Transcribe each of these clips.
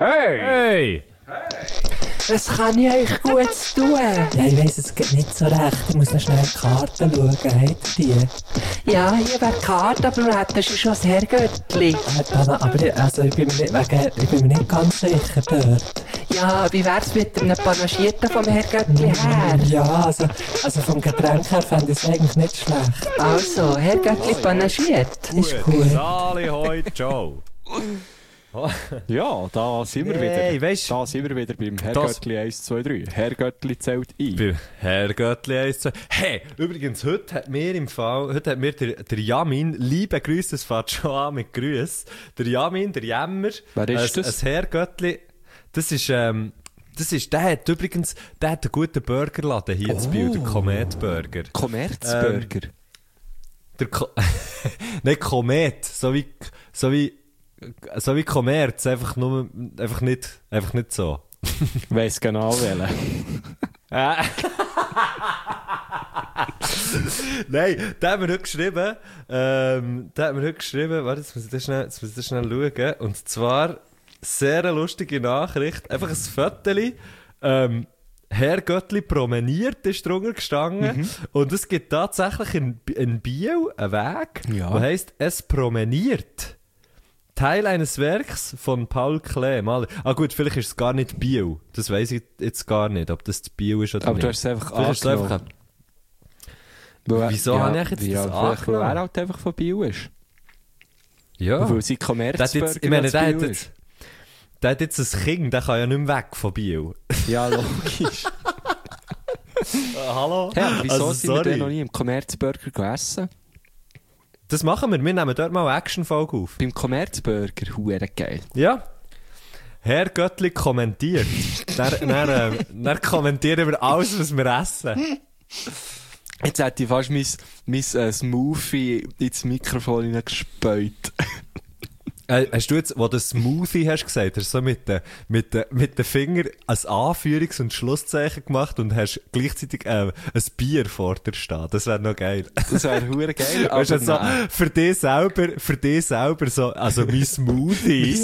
Hey! Was kann ich euch gut tun? Ja, ich weiss es geht nicht so recht. Ich muss noch schnell in die Karten schauen. Habt ihr die? Ja, hier wäre die Karte, aber du hättest schon das Herrgöttli. Aber ich bin mir nicht ganz sicher dort. Ja, wie wär's mit einem Panagierten vom Herrgöttli her? Ja, also vom Getränk her fände ich es eigentlich nicht schlecht. Also, Herrgöttli panagiert. Ist gut. Sali, hoi, ciao. Ja, da sind wir wieder. Weisst, Da sind wir wieder beim Herrgöttli 1, 2, 3. Herrgöttli zählt ein. bei Herrgöttli 1, 2. Hey, übrigens, heute hat mir der Jamin, liebe Grüße, es fährt schon an mit Grüß. Der Jamin, der Jämmer. Wer ist das? Ein Herrgöttli, das ist, der hat einen guten Burgerladen hier zu Biel, der Komet Burger. Kommerzburger. Nein, Komet, so wie Kommerz, einfach nicht so. Weiss genau welchen. Nein, da haben wir heute geschrieben, warte, jetzt muss ich das schnell schauen, und zwar, sehr eine lustige Nachricht, einfach ein Föteli, Herrgöttli promeniert ist drunter gestanden, und es gibt tatsächlich in Biel einen Weg, der heisst, es promeniert. Teil eines Werks von Paul Klee, Maler. Ah gut, vielleicht ist es gar nicht Biel. Das weiss ich jetzt gar nicht, ob das Biel ist oder Aber nicht. du hast es einfach angenommen. Wieso habe ich jetzt das angenommen? Weil er angenommen? halt einfach von Biel ist. Ja. Weil sein Kommerzburger Der hat jetzt ein Kind, der kann ja nicht mehr weg von Biel. Ja, logisch. Hallo? Ja, aber wieso Also, sind wir sorry. denn noch nie im Kommerzburger gegessen? Das machen wir. Wir nehmen dort mal eine Action-Folge auf. Beim Kommerzburger, huere geil. Ja. Herr Göttli kommentiert. Dann kommentieren wir alles, was wir essen. Jetzt hätte ich fast mein Smoothie ins Mikrofon hineingespäut. Hast du jetzt, wo du Smoothie hast gesagt, hast du so mit den Fingern ein Anführungs- und Schlusszeichen gemacht und hast gleichzeitig ein Bier vor dir stehen. Das wäre noch geil. Das wäre hure geil. Weißt du, so, nein. für dich selber so, also mein Smoothie.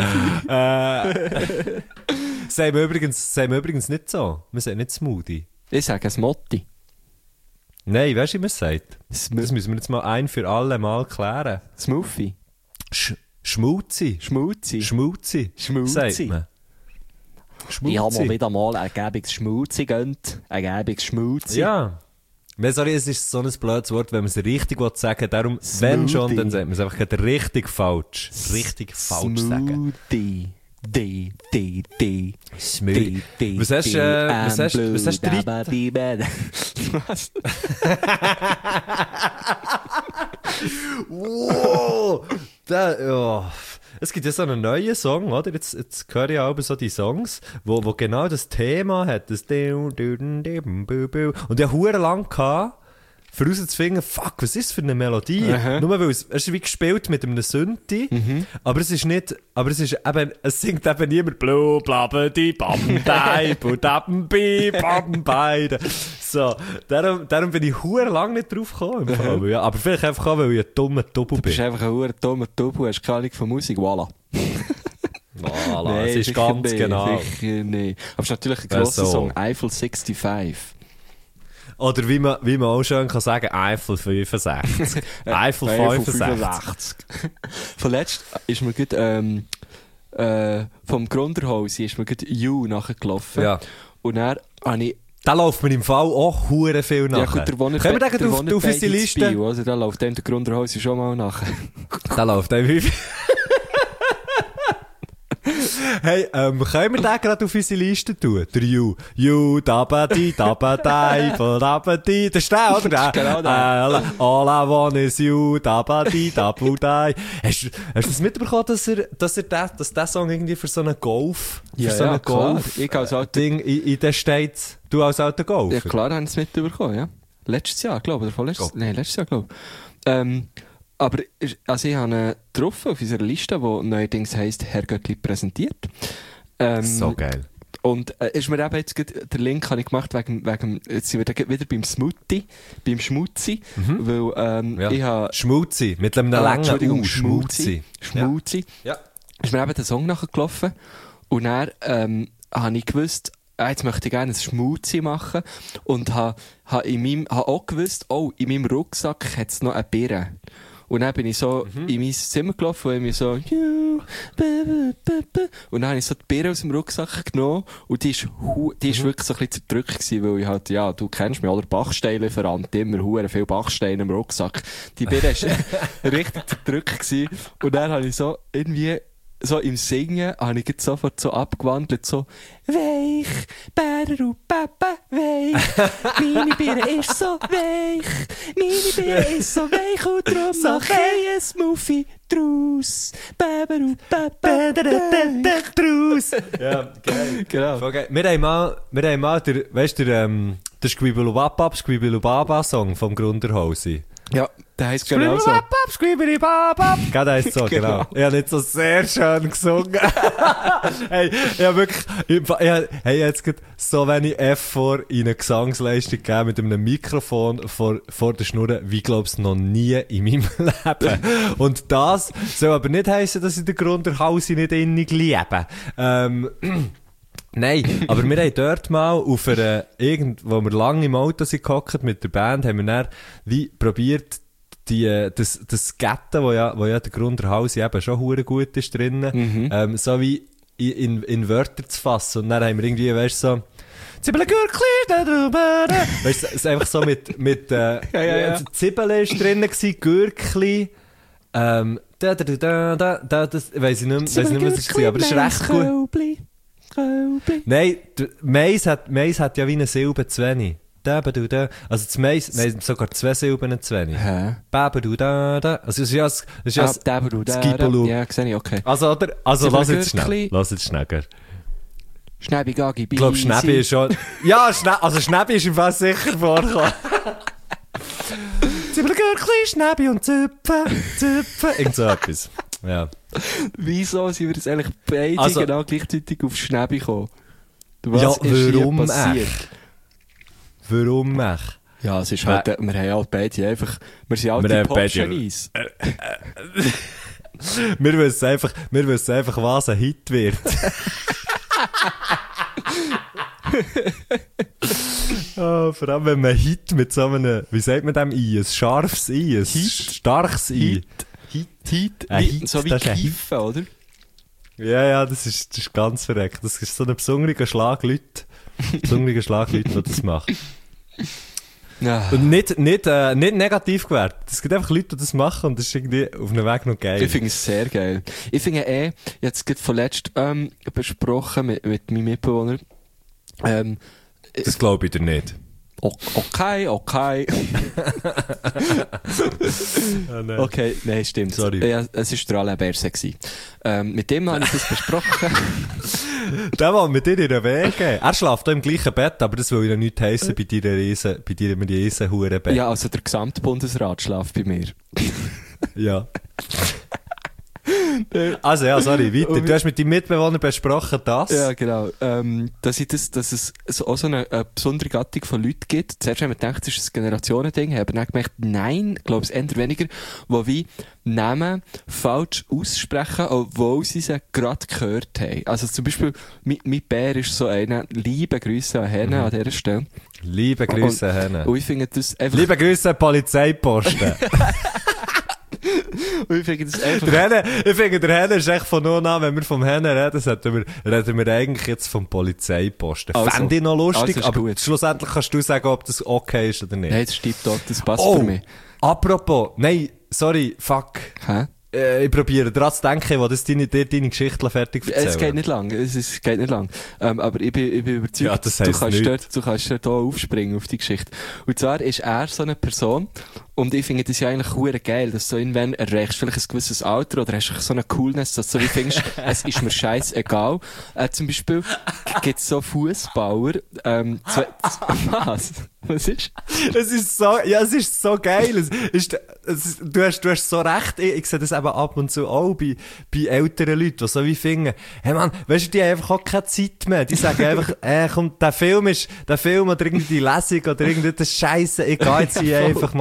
Sagen wir übrigens nicht so. Wir sagen nicht Smoothie. Ich sage es Motti. Nein, weißt du, wie man es sagt? Das müssen wir jetzt mal ein für alle Mal klären. Smoothie. Schmutzi. Schmutzi. Schmutzi. Sagt man. Ich habe mal wieder mal ein gäbiges Schmutzi gönnt. Ein gäbiges Schmutzi. Ja. Sorry, es ist so ein blödes Wort, wenn man es richtig sagen will. Darum, wenn schon, dann sagt man es einfach gerade richtig falsch. Richtig falsch sagen. Smoothie. Smoothie. Was hast du drin? Was? Wow! Es gibt ja so einen neuen Song, oder? Jetzt höre ich auch so die Songs, wo genau das Thema hat. Das und ich habe hure lang gehabt, für rauszufinden, fuck, was ist das für eine Melodie? Nur weil es ist wie gespielt mit einem Synthi, aber es ist eben, es singt eben niemand blu, blabedi, bambei, budabbi, bambei. So, darum bin ich hure lang nicht drauf gekommen. Ja, aber vielleicht einfach auch, weil ich ein dummer Double bin. Du bist einfach ein hure dummer Double, hast keine Ahnung von Musik, voilà. Voilà, es ist ganz nicht, genau. Sicher nicht. Aber es ist natürlich ein grosser Song, Eiffel 65. Oder wie man auch schön kann sagen, Eiffel 65. Eiffel 65. Vorletzt ist mir gut, vom Grunderhausi ist mir gut You nachgelaufen. Ja. Und dann habe ich... Da läuft mir im Fall auch hure viel nach. Ja gut, Können wir den auf unsere Liste? Also da läuft dem der Grunderhausi schon mal nach. Da läuft dem wie viel. Hey, können wir den gerade auf unsere Liste tun? Der You, dabadi, dabadai, dabadi. Das ist der, oder? Das ist genau der. All I want is you, dabadi, dabudai. Hast du das mitbekommen, dass der Song irgendwie für so einen Golf, Golf, ich als alter Ding in den States, du als alter Golfer? Ja klar, haben sie es mitbekommen, ja. Letztes Jahr, glaube ich, oder vorletztes? Nein, letztes Jahr, glaube ich. Aber also ich habe ihn getroffen auf unserer Liste, die neuerdings heisst Herr Göttli präsentiert. So geil. Und ist mir eben jetzt den Link habe ich gemacht wegen jetzt sind wir wieder beim Schmutzi, weil ich habe... Schmutzi, mit einem langen Entschuldigung, Schmutzi. Schmutzi. Ja. Ist mir eben der Song nachgelaufen Und dann habe ich gewusst, jetzt möchte ich gerne ein Schmutzi machen und habe auch gewusst, in meinem Rucksack hat es noch eine Birne. Und dann bin ich so in mein Zimmer gelaufen und mir so, und dann habe ich so die Birne aus dem Rucksack genommen und die ist wirklich so ein bisschen zerdrückt gewesen, weil ich halt, ja, du kennst mich, oder Bachsteinlieferant, immer hure viel Bachsteine im Rucksack. Die Birne ist richtig zerdrückt gewesen und dann habe ich so irgendwie so im Singen habe ich jetzt sofort so abgewandelt, so weich, Bäreru, Papa, weich, meine Birne ist so weich, meine Birne ist so weich und darum mach ich ein Smoothie draus, Bäreru, Papa, weich. Draus! Ja, geil. Genau. Voll geil. Wir haben mal der Squibbilubaba-Song vom Grunderhausi. Ja, der heisst genau so. Squibbilubaba. Genau, der heisst so, genau. Ich habe nicht so sehr schön gesungen. Hey, ich habe wirklich, jetzt gerade so wenig Effort in eine Gesangsleistung gegeben mit einem Mikrofon vor der Schnur, wie glaubst du noch nie in meinem Leben. Und das soll aber nicht heissen, dass ich den Grunderhausi nicht innig liebe. Nein, aber wir haben dort mal wo wir lange im Auto sind gehockt mit der Band, haben wir dann wie probiert, das Gatten, wo ja der Grunderhausi eben schon hure gut ist drinnen, so wie in Wörter zu fassen. Und dann haben wir irgendwie, weißt du, so, Zibbelgürkli, weißt du, es ist einfach so mit Zibbel ist drinnen gewesen, Gürkli, das weiss ich nicht mehr, was es war, aber es ist recht gut. Nein, Mais hat ja wie eine Silbe zu wenig. Also das Mais hat sogar 2 Silben zu wenig. Hä? Also es ist ja das Gibelu. Ja, sehe ich, okay. Also lass jetzt schnell. Schnäbi, Gagi, Ich glaube, Schnäbi ist schon... Ja, Schnäbi ist im Fall sicher vorgekommen. Zibbelgürkli, Schnäbi und Züpfen. Irgend so etwas. Ja. Wieso sind wir jetzt eigentlich beide genau gleichzeitig auf Schnäbi gekommen? Was ist hier passiert? Warum echt? Ja, es ist halt, wir haben halt beide einfach, wir sind halt die Pop-Genies. Wir wissen einfach, was ein Hit wird. Oh, vor allem, wenn man Hit mit so einem, wie sagt man dem ein scharfes Ei, ein starkes Ei. Hit, so wie Kiffen, oder? Ja, das ist ganz verreckt. Das ist so ein besonderer Schlag Leute, die das machen. Ja. Und nicht negativ gewertet. Es gibt einfach Leute, die das machen und das ist irgendwie auf einem Weg noch geil. Ich finde es sehr geil. Ich finde jetzt gerade vorletzt besprochen mit meinem Mitbewohner. Das glaube ich dir nicht. Okay. Oh, nein. Okay, nein, stimmt. Sorry. Ja, es war der Alain Berset gewesen. Mit dem habe ich das besprochen. Der will mit dir in den Weg gehen. Er schläft auch im gleichen Bett, aber das will ja nichts heissen bei deinem riesen Hurenbett. Ja, also der gesamte Bundesrat schläft bei mir. Ja. Also ja, sorry, weiter. Du hast mit deinem Mitbewohner besprochen, das? Ja, genau. Dass es auch so eine besondere Gattung von Leuten gibt. Zuerst haben wir gedacht, das ist ein Generationending, haben dann gemerkt, nein, ich glaube es eher weniger, die wie Namen falsch aussprechen, obwohl sie sie gerade gehört haben. Also zum Beispiel, mein Bär ist so einer, liebe Grüße an Henne an dieser Stelle. Liebe Grüße an Henne. Und ich finde das einfach... Liebe Grüße an Polizeiposten. Und ich finde das einfach... Der Henne ist echt von nun an, wenn wir vom Hennen reden wir eigentlich jetzt vom Polizeiposten. Also, fände ich noch lustig, also aber gut. Schlussendlich kannst du sagen, ob das okay ist oder nicht. Nein, das stimmt doch, das passt für mich. Apropos, nein, sorry, fuck. Hä? Ich probiere daran zu denken, wo das deine Geschichte fertig erzählen. Es geht nicht lang, geht nicht lang. Aber ich bin überzeugt, ja, das heisst du kannst dort auch aufspringen auf die Geschichte. Und zwar ist er so eine Person, und ich finde das ja eigentlich hure geil, dass du irgendwann erreichst, vielleicht ein gewisses Alter, oder hast du so eine Coolness, dass du so wie findest, es ist mir scheißegal. Zum Beispiel gibt es so Fußballer, was? Was ist? Es ist so geil. Du hast so recht. Ich sehe das eben ab und zu auch bei älteren Leuten, die so wie finden, hey Mann, weißt du, die haben einfach auch keine Zeit mehr. Die sagen einfach, komm, der Film oder irgendwie die Lesung oder irgendetwas Scheisse, ich gehe jetzt hier einfach, Mann. Nimm mal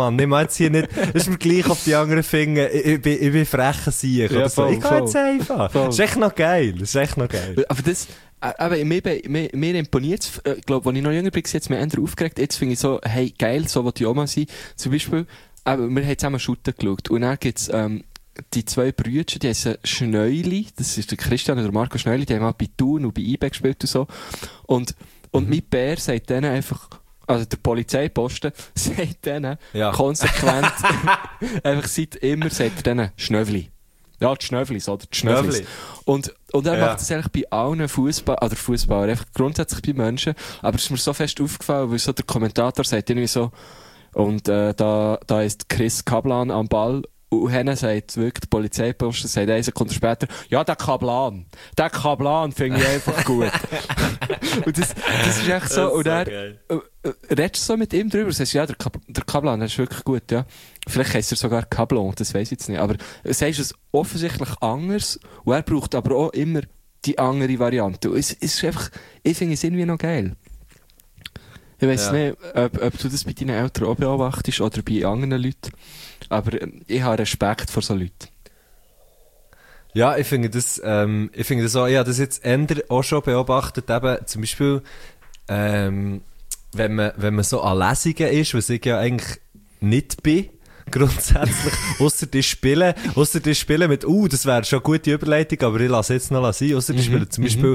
jetzt hier nicht, das ist mir gleich auf die anderen Finger, ich bin frecher Sieg. Ja, So. voll, Ich gehe jetzt einfach. Voll. Das ist echt noch geil. Aber das, aber mir imponiert es, glaube, als ich noch jünger war, jetzt mir eher aufgeregt. Jetzt finde ich so, hey, geil, so will ich auch mal sein. Zum Beispiel, wir haben zusammen Shooter geschaut. Und dann gibt's, die zwei Brüder, die heißen Schneuli, das ist der Christian und der Marco Schneuli, die haben mal bei Thun und bei IB gespielt und so. Und mein Bär sagt denen einfach, also der Polizeiposten sagt denen konsequent, einfach seit immer sagt er denen Schnövli. Ja, die Schnövlis, oder? Die Schnövlis. Und er macht das eigentlich bei allen Fußballern, einfach grundsätzlich bei Menschen. Aber es ist mir so fest aufgefallen, weil so der Kommentator sagt irgendwie so, und da ist Chris Kablan am Ball. Und Henne sagt wirklich, der Polizeiposten sagt 1 Sekunde später, ja, der Kablan finde ich einfach gut. Und das ist echt so, und er, redest du so mit ihm drüber, sagst, ja, der Kablan, der ist wirklich gut, ja. Vielleicht heisst er sogar Kablon, das weiss ich jetzt nicht, aber sagst es offensichtlich anders, und er braucht aber auch immer die andere Variante. Und es ist einfach, ich finde es irgendwie noch geil. Ich weiss nicht, ob du das bei deinen Eltern auch beobachtest oder bei anderen Leuten. Aber ich habe Respekt vor so Leuten. Ja, ich finde das auch, ich habe das jetzt auch schon beobachtet, eben zum Beispiel, wenn man so an Lesungen ist, was ich ja eigentlich nicht bin, grundsätzlich, ausser die Spielen mit, das wäre schon eine gute Überleitung, aber ich lasse jetzt noch sein, ausser die Spielen zum Beispiel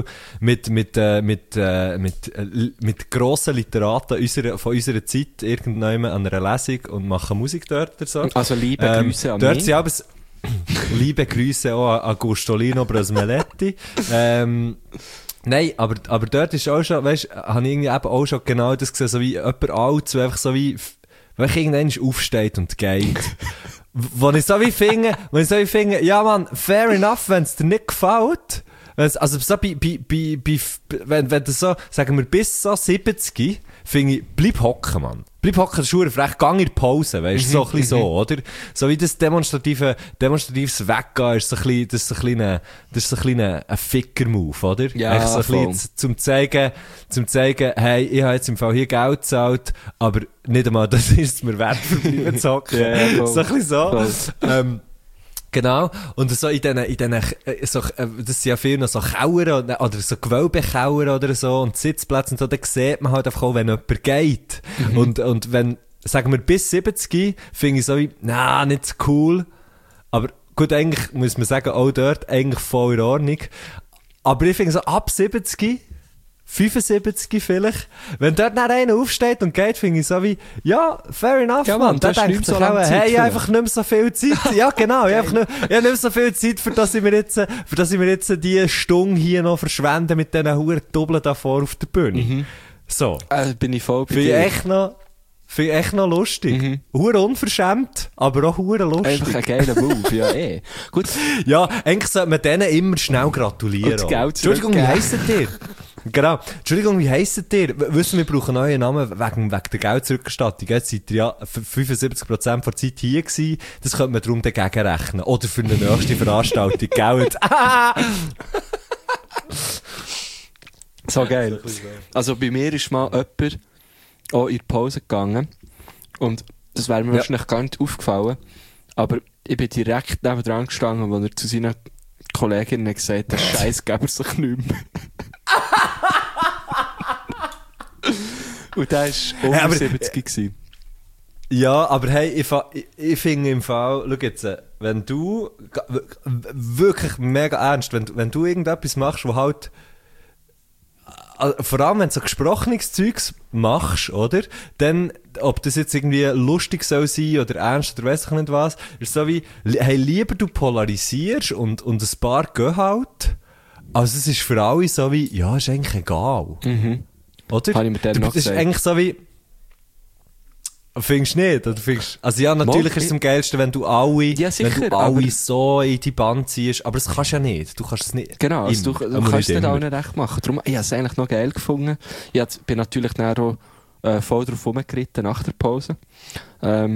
mit grossen Literaten von unserer Zeit irgendwann an einer Lesung und machen Musik dort oder so. Also liebe Grüße an dort mich. Sind liebe Grüße auch an Gustolino Brasmeletti. Nein, aber dort ist auch schon, weißt, habe ich irgendwie eben auch schon genau das gesehen, so wie jemand alt, so einfach so wie, wenn ich irgendwann aufsteht und geht. Wo ich so wie finde, ja man, fair enough, wenn es dir nicht gefällt. Also so wenn du so, sagen wir, bis so 70, finde ich, bleib hocken, Mann. Bleib hocken, das ist verdammt frech, gang in die Pause, weißt du, so ein bisschen so, oder? So wie das demonstratives Weggehen ist so ein bisschen ein Ficker-Move, oder? Ja, so ein bisschen zum zeigen, hey, ich habe jetzt im Fall hier Geld gezahlt, aber nicht einmal, das ist es mir wert, verbleiben zu hocken. Ja, so ein bisschen so. Genau. Und so in diesen, das sind ja viel noch so Kauer oder so Gewölbekauer oder so und Sitzplätze und so, da sieht man halt einfach auch, wenn jemand geht. Und wenn, sagen wir, bis 70, finde ich so wie, nicht so cool. Aber gut, eigentlich muss man sagen, auch dort eigentlich voll in Ordnung. Aber ich finde so, ab 70, 75 vielleicht, wenn dort noch einer aufsteht und geht, finde ich so wie, ja, fair enough, ja, Mann. Da denkt sich auch, hey, ich habe einfach nicht mehr so viel Zeit. Ja, genau, ich habe nicht mehr so viel Zeit, für dass ich mir jetzt die Stunde hier noch verschwende mit diesen huren Doppeln da vor auf der Bühne. So. Bin ich voll bei Finde dir. ich echt noch lustig. Hure unverschämt, aber auch hure lustig. Einfach ein geiler Move, ja Gut. Ja, eigentlich sollte man denen immer schnell gratulieren. Und Geld Entschuldigung, wie heisst ihr? Genau. Entschuldigung, wie heisst ihr? Wissen wir brauchen neue Namen wegen der Geldzurückerstattung. Jetzt seid ihr ja für 75% der Zeit hier gewesen. Das könnte man darum dagegen rechnen. Oder für eine nächste Veranstaltung Geld. So geil. Also bei mir ist mal jemand auch in die Pause gegangen. Und das wäre mir wahrscheinlich gar nicht aufgefallen. Aber ich bin direkt nebendran gestanden, wo er zu seinen Kolleginnen gesagt hat, Scheiß geben er sich nicht mehr. Und der war über 70 gewesen. Ja, aber hey, ich finde im Fall, schau jetzt, wenn du, wirklich mega ernst, wenn du irgendetwas machst, wo halt, vor allem wenn du so gesprochenes Zeugs machst, oder? Dann, ob das jetzt irgendwie lustig soll sein oder ernst oder weiss ich nicht was, ist so wie, hey, lieber du polarisierst und ein paar gehen halt, also es ist für alle so wie, ja, ist eigentlich egal. Oder? Habe ich mit dem noch das ist gesagt. eigentlich so wie, findest du nicht? Oder findest, also ja, natürlich ist es am geilsten, wenn du alle, so in die Band ziehst, aber das kannst du ja nicht. Du kannst es nicht. Genau, also du kannst es nicht allen recht machen. Darum, ich habe es eigentlich noch geil gefunden. Ich bin natürlich dann auch voll drauf rumgeritten nach der Pause. Ja,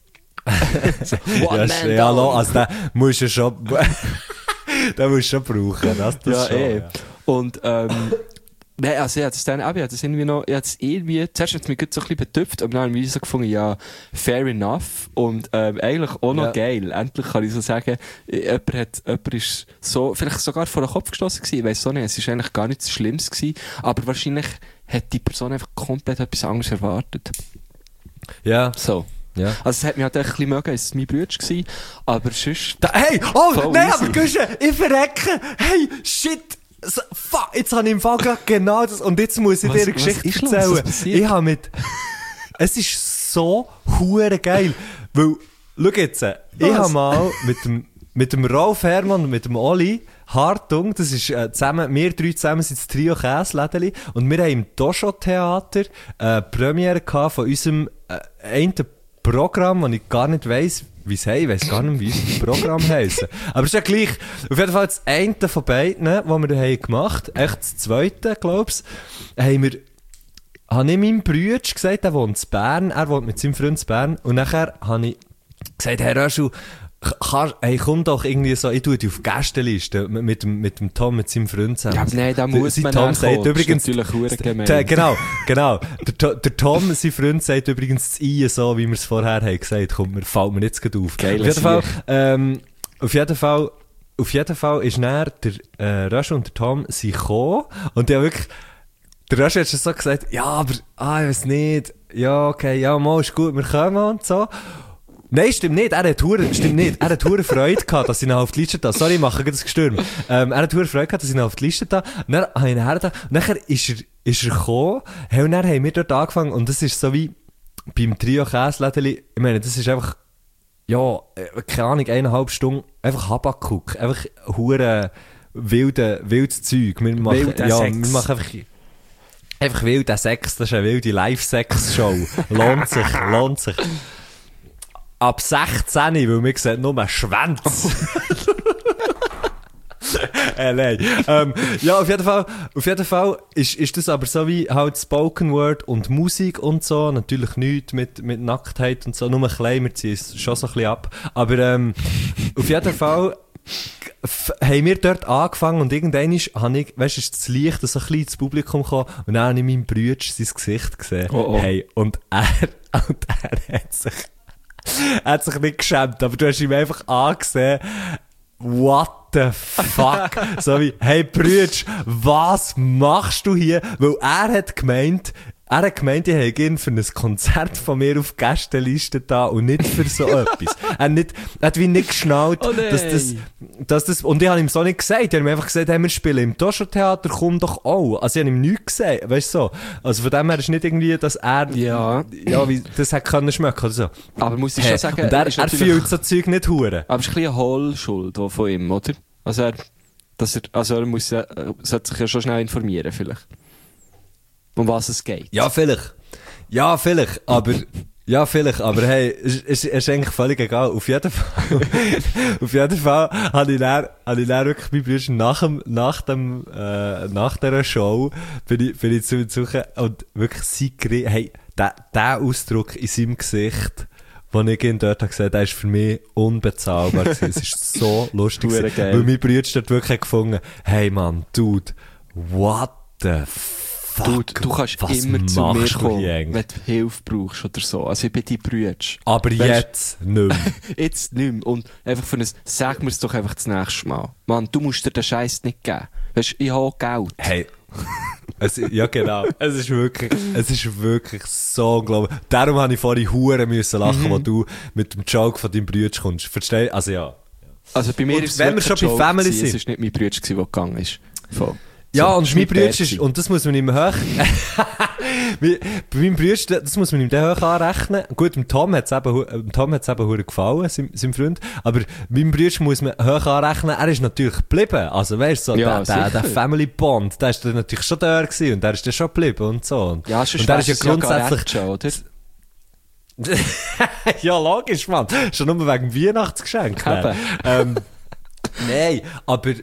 hallo, also den musst du schon, den musst du schon brauchen. Das ja, schon, ja. Und Nein, also ich habe das irgendwie, zuerst hat es mich gut so ein bisschen betüpft, aber dann habe ich so gefunden, ja, fair enough, und eigentlich auch noch geil. Endlich kann ich so sagen, jemand ist so, vielleicht sogar vor den Kopf gestossen gewesen, ich weiss auch nicht, es ist eigentlich gar nichts Schlimmes gewesen, aber wahrscheinlich hat die Person einfach komplett etwas anderes erwartet. Ja. So. Ja. Also es hat mich halt echt ein bisschen mögen, es war mein Bruder gewesen, aber sonst... Hey, nein, aber Guschen, ich verrecke! Hey, shit! So, fuck, jetzt habe ich im Fall gerade genau das, und jetzt muss ich dir eine Geschichte erzählen. Ich habe es ist so hure geil, weil, schau jetzt, ich habe mal mit dem Rolf Herrmann und mit dem Oli Hartung, das ist zusammen, wir drei zusammen sind das Trio Käslädeli, und wir haben im Toscho-Theater Premiere gehabt von unserem einen Programm, das ich gar nicht weiss, wie es heisst. Ich weiss gar nicht, wie unser Programm heisst. Aber es ist ja gleich. Auf jeden Fall das eine von beiden, die wir haben gemacht, echt das zweite, glaub's, habe ich meinem Bruder gesagt, er wohnt in Bern, er wohnt mit seinem Freund in Bern, und nachher habe ich gesagt, Herr Röschel, hey, komm doch irgendwie so, ich tue dich auf Gästeliste mit dem Tom, mit seinem Freund zusammen. Ja, nein, da muss man Tom sagt übrigens, natürlich gemein. Genau. Der Tom, sein Freund, sagt übrigens das I, so wie wir es vorher haben gesagt. Fällt mir jetzt gerade auf. Auf jeden Fall ist dann der Röschel und der Tom sind gekommen, und der wirklich, der Röschel hat schon so gesagt, ja, aber, ich weiß nicht, ja, okay, ja, mal ist gut, wir kommen und so. Nein, stimmt nicht. Er hat hure Freude gehabt, dass ich ihn auf die Liste da. Sorry, ich mache das gestürmt. Er hat hure Freude gehabt, dass ich ihn auf die Liste da. Und dann habe ich ihn da. Und nachher ist er gekommen. Hey, und dann haben wir dort angefangen. Und das ist so wie beim Trio Käslädeli. Ich meine, das ist einfach, ja, keine Ahnung, 1,5 Stunden. Einfach Habakuk. Einfach hure wildes Zeug. Wir machen einfach wilden Sex. Das ist eine wilde Live-Sex-Show. Lohnt sich. Ab 16, weil wir sehen nur Schwänze. Nein. Ja, auf jeden Fall ist das aber so wie halt Spoken Word und Musik und so. Natürlich nichts mit Nacktheit und so. Nur ein klein, wir ziehen es schon so ein bisschen ab. Aber auf jeden Fall haben wir dort angefangen, und irgendwann ist das Licht so ein bisschen ins Publikum gekommen, und dann habe ich meinem Bruder sein Gesicht gesehen. Oh. Hey, und er hat sich nicht geschämt, aber du hast ihm einfach angesehen, what the fuck? So wie, hey Brütsch, was machst du hier? Weil er hat gemeint, ich hätte ihn für ein Konzert von mir auf Gästeliste da und nicht für so etwas. Er hat wie nicht geschnallt, dass das, und ich habe ihm so nicht gesagt, ich habe ihm einfach gesagt, hey, wir spielen im Toscho-Theater, komm doch auch. Also ich habe ihm nichts gesagt, weißt du so. Also von dem her ist nicht irgendwie, dass er, wie das hätte können schmecken oder so. Aber muss ich schon sagen, und er fühlt so Zeug nicht hure. Aber es ist ein bisschen eine Hohlschuld von ihm, oder? Also er sollte sich ja schon schnell informieren, vielleicht. Um was es geht. Ja, vielleicht, aber hey, ist eigentlich völlig egal. Auf jeden Fall habe ich dann wirklich mein Bruder nach dieser Show bin ich zu ihm suchen, und wirklich hey, der Ausdruck in seinem Gesicht, den ich ihn dort gesehen habe, der ist für mich unbezahlbar gewesen. Es ist so lustig gewesen, weil mein Bruder dort wirklich gefunden, hey Mann, Dude, what the fuck? Du kannst immer zu mir kommen, wenn du Hilfe brauchst oder so. Also ich bin dein Bruder. Aber jetzt nicht mehr. Jetzt nicht mehr. Und einfach sag mir es doch einfach das nächste Mal. Mann, du musst dir den Scheiß nicht geben. Weißt du, ich habe Geld. Hey. Ja, genau. Es ist wirklich so unglaublich. Darum habe ich vorhin hure müssen lachen, wo du mit dem Joke von deinem Bruder kommst. Verstehst du? Also ja. Also bei mir und ist es wenn wir schon bei Family sind. Es war nicht mein Bruder, der gegangen ist. Voll. Ja, so, und mein Bruder ist, und das muss man ihm hoch, bei meinem Bruder, das muss man ihm dann hoch anrechnen. Gut, dem Tom hat's eben hure gefallen, seinem Freund. Aber meinem Bruder muss man hoch anrechnen, er ist natürlich geblieben. Also weißt du, so, ja, der Family Bond, der ist dann natürlich schon da gewesen, und der ist dann schon geblieben und so. Ja, und der ist ja grundsätzlich, schon, oder? Ja, logisch, Mann. Schon nur wegen dem Weihnachtsgeschenk. Nein, aber,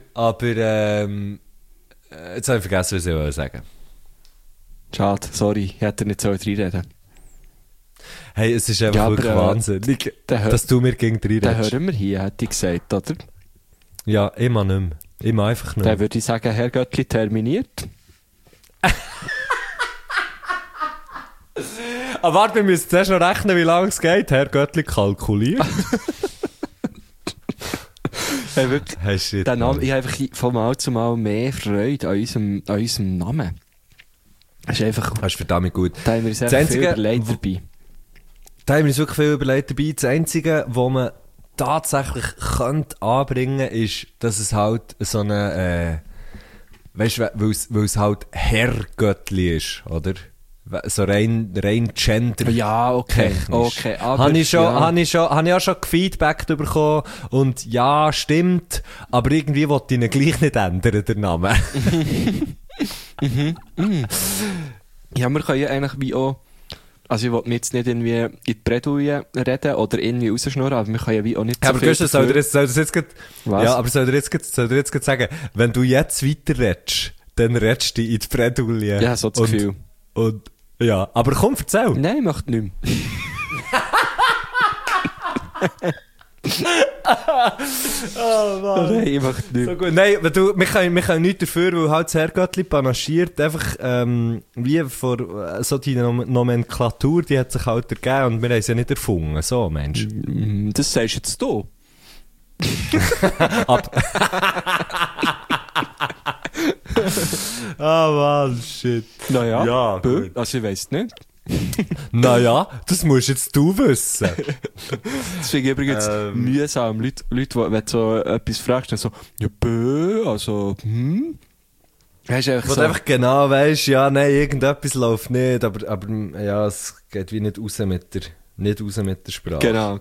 jetzt habe ich vergessen, was ich sagen. Schade, sorry, ich hätte nicht so reinreden. Hey, es ist einfach wirklich wahnsinnig, dass du mir gegen reinredest. Den hören wir hier, hätte ich gesagt, oder? Ja, immer nicht mehr. Immer einfach nicht mehr. Dann würde ich sagen, Herr Göttli terminiert. Aber warte, wir müssen zuerst noch rechnen, wie lange es geht. Herr Göttli kalkuliert. Hey, wirklich, Hey, shit, der Name, Mann. ich habe einfach von Mal zu Mal mehr Freude an unserem Namen. Das ist einfach, Das ist verdammt gut. da haben wir uns Das einfach viel Einzige, überlegt dabei. Da haben wir uns wirklich viel überlegt dabei. Das Einzige, was man tatsächlich könnte anbringen, ist, dass es halt so eine, weißt du, weil es halt Herrgöttli ist, oder? So rein Gender. Ja, okay. Technisch. Okay, aber Habe ich ja. ja schon gefeedbackt bekommen und ja, stimmt, aber irgendwie wollte ich ihn gleich nicht ändern, der Name. Ja, wir können ja eigentlich wie auch, also ich wollte mir jetzt nicht irgendwie in die Bredouille reden oder irgendwie rausschnurren, aber wir können ja wie auch nicht Ja, aber viel Gustav, soll das jetzt grad, Was? ja, aber soll dir jetzt grad sagen, wenn du jetzt weiter redest, dann redest du in die Bredouille. Ja, so das Gefühl. Und, ja, aber komm, erzähl. Nein, ich möchte nicht mehr. Nein, ich möchte nicht So mehr. gut. Nein, wir können nichts dafür, weil halt das Herrgöttli panaschiert, einfach, wie vor, so die Nomenklatur, die hat sich halt ergeben und wir haben sie ja nicht erfunden, so, Mensch. Das sagst jetzt du. Ah, Mann, shit. Naja, Ja, bö, gut. also ich weiss nicht. Naja, das musst jetzt du wissen. Das finde ich übrigens mühsam. Leute, wenn du so etwas fragst, dann so, ja, bö, also, Weißt du, einfach Wo so. du einfach genau weisst, ja, nein, irgendetwas läuft nicht, aber ja, es geht wie nicht raus mit der Sprache. Genau.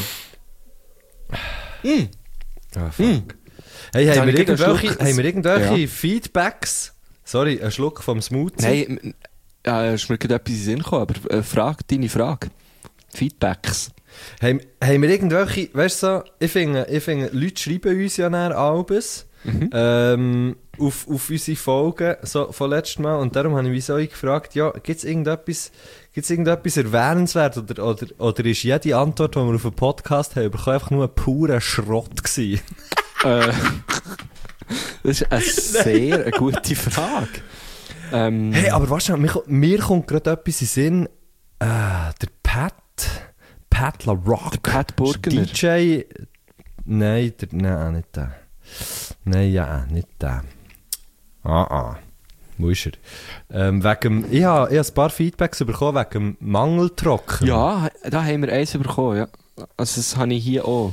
Ah, fuck. Hey, Jetzt haben habe wir ich gerade einen irgendwelche, Schluck- haben wir irgendwelche Ja. Feedbacks? Sorry, ein Schluck vom Smoothie. Nein, ist mir gerade etwas in den Sinn gekommen, aber deine Frage. Feedbacks. Haben wir irgendwelche, weißt du, so, ich finde, Leute schreiben uns ja nachher Albus, auf unsere Folgen, so von letztem Mal, und darum habe ich wieso gefragt, ja, gibt's irgendetwas erwähnenswert, oder ist jede Antwort, die wir auf einen Podcast haben, bekommen, einfach nur ein purer Schrott gewesen? Das ist eine sehr gute Frage. Hey, aber weißt du, mir kommt gerade etwas in den Sinn, der Pat LaRock. Der Pat Burgener. DJ. Nein, nicht der. Nein, ja, nicht der. Wo ist er? Ich habe ein paar Feedbacks bekommen wegen dem Mangeltrocken. Ja, da haben wir eins bekommen, ja. Also das habe ich hier auch.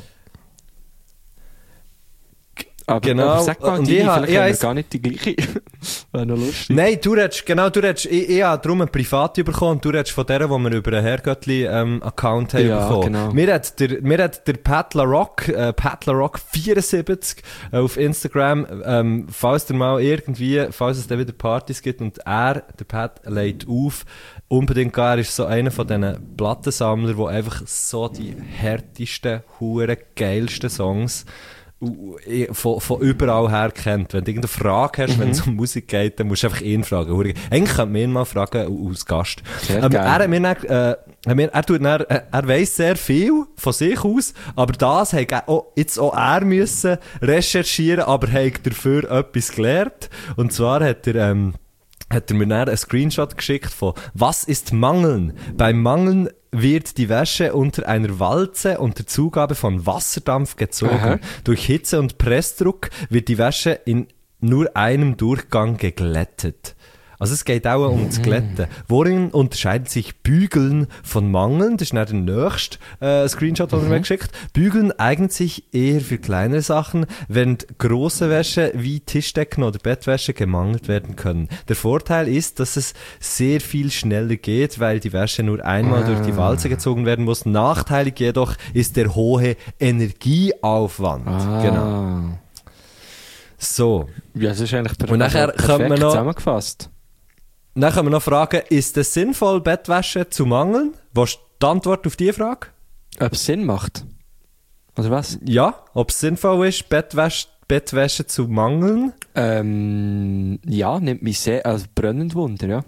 Aber, Genau, aber sag mal, und deine, ich vielleicht habe- ich haben wir habe- gar nicht die gleiche. Wäre noch lustig. Nein, du redest, ich habe darum eine private bekommen und du redest von der, die wir über einen Herrgöttli-Account haben Ja, bekommen. genau. Mir hat der Pat LaRock 74 auf Instagram, falls es dann wieder Partys gibt und der Pat lädt auf, unbedingt gehen. Er ist so einer von diesen Plattensammlern, der einfach so die härtesten, hure geilsten Songs von überall her kennt. Wenn du irgendeine Frage hast, wenn es um Musik geht, dann musst du einfach ihn fragen. Eigentlich könnte man ihn mal fragen als Gast. Sehr Er gerne. hat mir er weiss sehr viel von sich aus, aber das hat jetzt auch er müssen recherchieren, aber hat dafür etwas gelernt. Und zwar hat er mir dann einen Screenshot geschickt von «Was ist Mangeln?» Beim Mangeln wird die Wäsche unter einer Walze unter Zugabe von Wasserdampf gezogen. Aha. Durch Hitze und Pressdruck wird die Wäsche in nur einem Durchgang geglättet. Also es geht auch um das Glätten. Worin unterscheiden sich Bügeln von Mangeln? Das ist dann der nächste Screenshot, den er mir geschickt. Bügeln eignet sich eher für kleinere Sachen, während große Wäsche wie Tischdecken oder Bettwäsche gemangelt werden können. Der Vorteil ist, dass es sehr viel schneller geht, weil die Wäsche nur einmal durch die Walze gezogen werden muss. Nachteilig jedoch ist der hohe Energieaufwand. Genau. So. Ja, das ist eigentlich Und nachher perfekt könnte man noch- zusammengefasst. Dann können wir noch fragen, ist es sinnvoll, Bettwäsche zu mangeln? Was ist die Antwort auf diese Frage? Ob es Sinn macht? Oder was? Ja, ob es sinnvoll ist, Bettwäsche zu mangeln? Ja, nimmt mich sehr, also brennend Wunder, ja.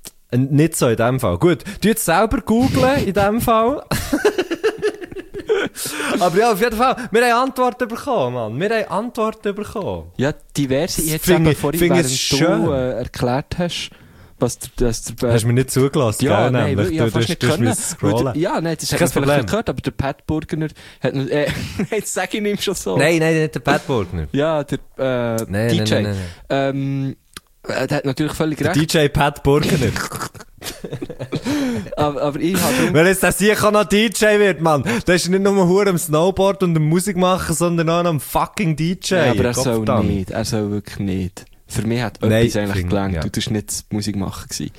Nicht so in dem Fall. Gut, du jetzt selber googlen in dem Fall. Aber ja, auf jeden Fall, wir haben Antworten bekommen, Mann. Wir haben Antworten bekommen. Ja, diverse. Ich hätte Finde aber ich- vorhin, finde während ich schön. du erklärt hast, was Hast du mir nicht zugelassen, ja, gell? nein, Nämlich, ich habe fast nicht können. musst scrollen. Ja, nein, das Kein hat man vielleicht Problem. nicht gehört, aber der Pat Burgener hat noch, jetzt sage ich ihm schon so. Nein, nicht der Pat Burgner. Ja, der Nein, DJ. nein. Der hat natürlich völlig Der recht. DJ Pat Burgner. aber ich habe Wenn jetzt das hier noch DJ wird, Mann, dann ist er nicht nur hure am Snowboard und am Musik machen, sondern auch noch am fucking DJ. ja, aber er soll Gottverdammt. nicht. Er soll wirklich nicht. Für mich hat Nein, etwas eigentlich finde- gelangt. ja. Du warst nicht das Musik machen gewesen.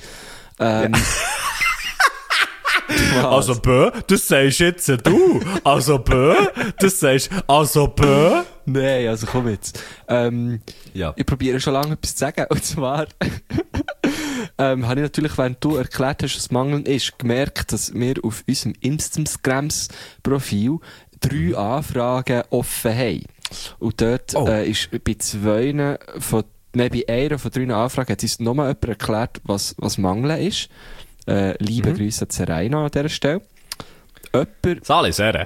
Was? Also bö, das sagst jetzt du. Also bö, das sagst also bö. Nein, also komm jetzt. Ja. Ich probiere schon lange etwas zu sagen. Und zwar habe ich natürlich, während du erklärt hast, was Mangeln ist, gemerkt, dass wir auf unserem Instagrams-Profil 3 Anfragen offen haben. Und dort ist bei bei einer von 3 Anfragen hat uns nochmal jemand erklärt, was Mangeln ist. Liebe Grüße an Serena an dieser Stelle. Jemand Sali, sehr.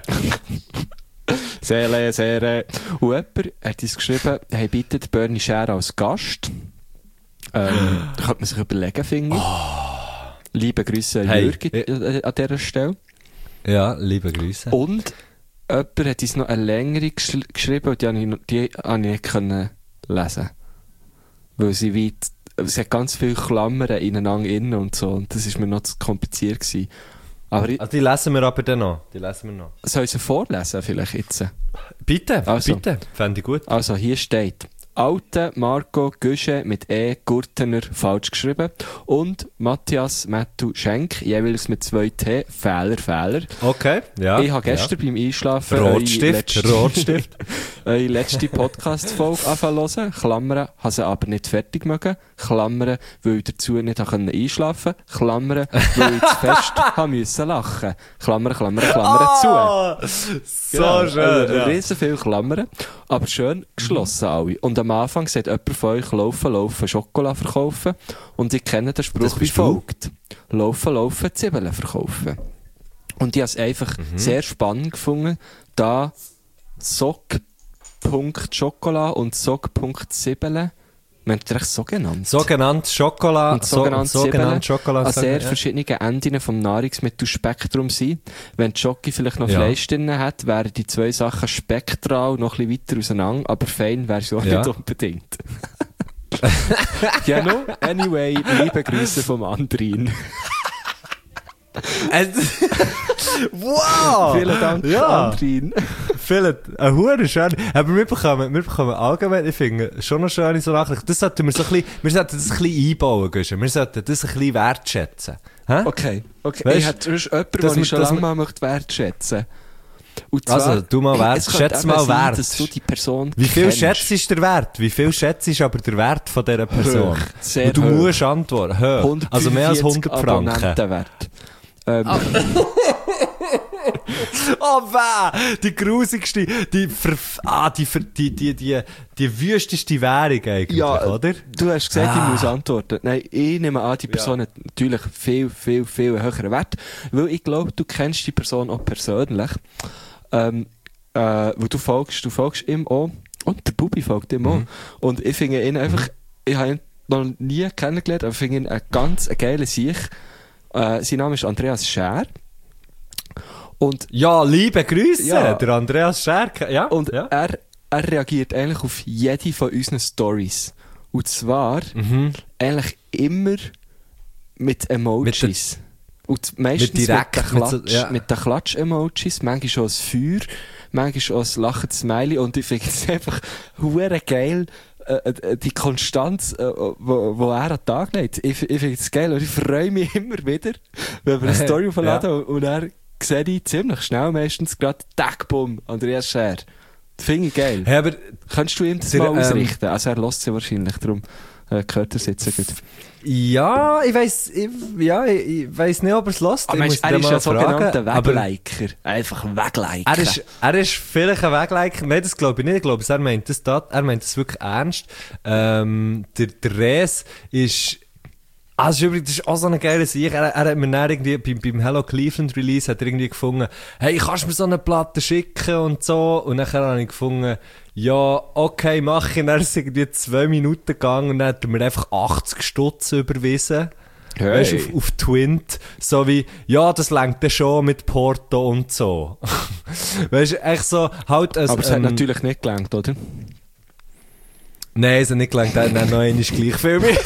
Sehr. Und jemand hat uns geschrieben, hey, bitte den Bernie Scher als Gast. Könnte man sich überlegen, finde ich. Liebe Grüße an Hey. Jürgen an dieser Stelle. Ja, liebe Grüße. Und jemand hat uns noch eine längere geschrieben und die habe ich nicht können lesen. Weil sie hat ganz viele Klammern ineinander innen und so. Und das ist mir noch zu kompliziert gewesen. Aber Also die lesen wir aber dann noch. soll ich sie vorlesen vielleicht jetzt? Bitte, Also. bitte. Fände ich gut. Also, hier steht: Alte Marco Güsche mit E. Gurtener falsch geschrieben und Matthias Mattu Schenk jeweils mit 2 T. Fehler. Okay, ja. Ich habe gestern beim Einschlafen Rotstift. eure letzte Podcast-Folge anfangen zu hören. Klammern, habe sie aber nicht fertig mögen. Klammern, weil ich dazu nicht einschlafen konnte. Klammern, weil ich zu fest haben müssen lachen. Klammern zu. So Genau, schön. also, Ja. riesen viele Klammern, aber schön geschlossen alle. Und am Anfang sagt jemand von euch laufen, Schokolade verkaufen. Und ich kenne den Spruch Das wie bist du? folgt: Laufen, Zwiebeln verkaufen. Und ich habe es einfach sehr spannend gefunden, da Sock.Schokolade und Sock.Zwiebeln, man hat recht so genannt. Sogenannt Schokolade. Und sogenannt Zwiebeln Schokolade. an sehr ja. verschiedenen Enden vom Nahrungsmittelspektrum sind. Wenn die Schoki vielleicht noch Ja. Fleisch drin hat, wären die 2 Sachen spektral noch ein bisschen weiter auseinander, aber fein wäre es auch Ja. nicht unbedingt. Ja, no, anyway, liebe Grüße vom Andrin. Wow! Vielen Dank, Ja. Andrin. Ein hure schön. Aber wir bekommen allgemein, ich finde, schon noch schöne so Nachrichten. Das sollten wir so ein bisschen, wir sollten das ein bisschen einbauen, Guschen. Wir sollten das ein bisschen wertschätzen. Hä? Okay. Weißt, Ich hätte sonst jemanden, dass den wir- ich schon dass lange wir- mal möchte wertschätzen. Und zwar, Also, du mal es könnte schätz eben mal sein, Wert. dass du die Person Wie viel kennst. schätzt ist der Wert? Wie viel schätzt ist aber der Wert von dieser Person? Hoch. Sehr Und du hoch. musst antworten. Hoch. Also mehr als 100 Franken. Abonnentenwert. Oh, weh! Die grusigste, die wüsteste Währung eigentlich, Ja, oder? du hast gesagt, ich Ah. muss antworten. Nein, ich nehme an, die Person hat natürlich viel höheren Wert. Weil ich glaube, du kennst die Person auch persönlich. Weil du folgst ihm auch. Und der Bubi folgt ihm auch. Und ich finde ihn einfach, ich habe ihn noch nie kennengelernt, aber ich finde ihn ein ganz geiler Sieg. Sein Name ist Andreas Scher. Und Ja, liebe Grüße, Ja. der Andreas Scherk. Ja, Und ja. er reagiert eigentlich auf jede von unseren Stories. Und zwar eigentlich immer mit Emojis. Und meistens Mit direkt, mit den Klatsch-Emojis, manchmal schon als Feuer, manchmal schon als lachendes Smiley. Und ich finde es einfach hure geil, die Konstanz, wo er an den Tag legt. Ich finde es geil und ich freue mich immer wieder, wenn wir eine Story aufladen und er sehe ich ziemlich schnell meistens gerade Tag-Bumm, Andreas Scher. Das finde ich geil. Hey, aber Könntest du ihm das Der, mal ausrichten? Also er lässt sie wahrscheinlich, darum gehört er sitzen gut. ja, ich weiss nicht, ob er es lässt. Aber Ich muss er den ist mal ja sogenannter fragen. Aber Wegliker. Einfach Wegliker. er ist vielleicht ein Wegleiker. Nein, das glaube ich nicht. Ich glaube, er meint das wirklich ernst. Der Res ist das ist auch so eine geile Sache. Er hat mir dann irgendwie beim Hello Cleveland Release hat er irgendwie gefunden, hey, kannst du mir so eine Platte schicken und so. Und dann habe ich gefunden, ja, okay, mach ich. Und dann ist es irgendwie 2 Minuten gegangen und dann hat er mir einfach 80 Stutz überwiesen. Hey. Weißt du, auf Twint. So wie, ja, das lenkt dann schon mit Porto und so. Weißt du, echt so, halt Aber es hat natürlich nicht gelangt, oder? Nein, es hat nicht gelangt, er hat dann noch einmal gleich viel müssen.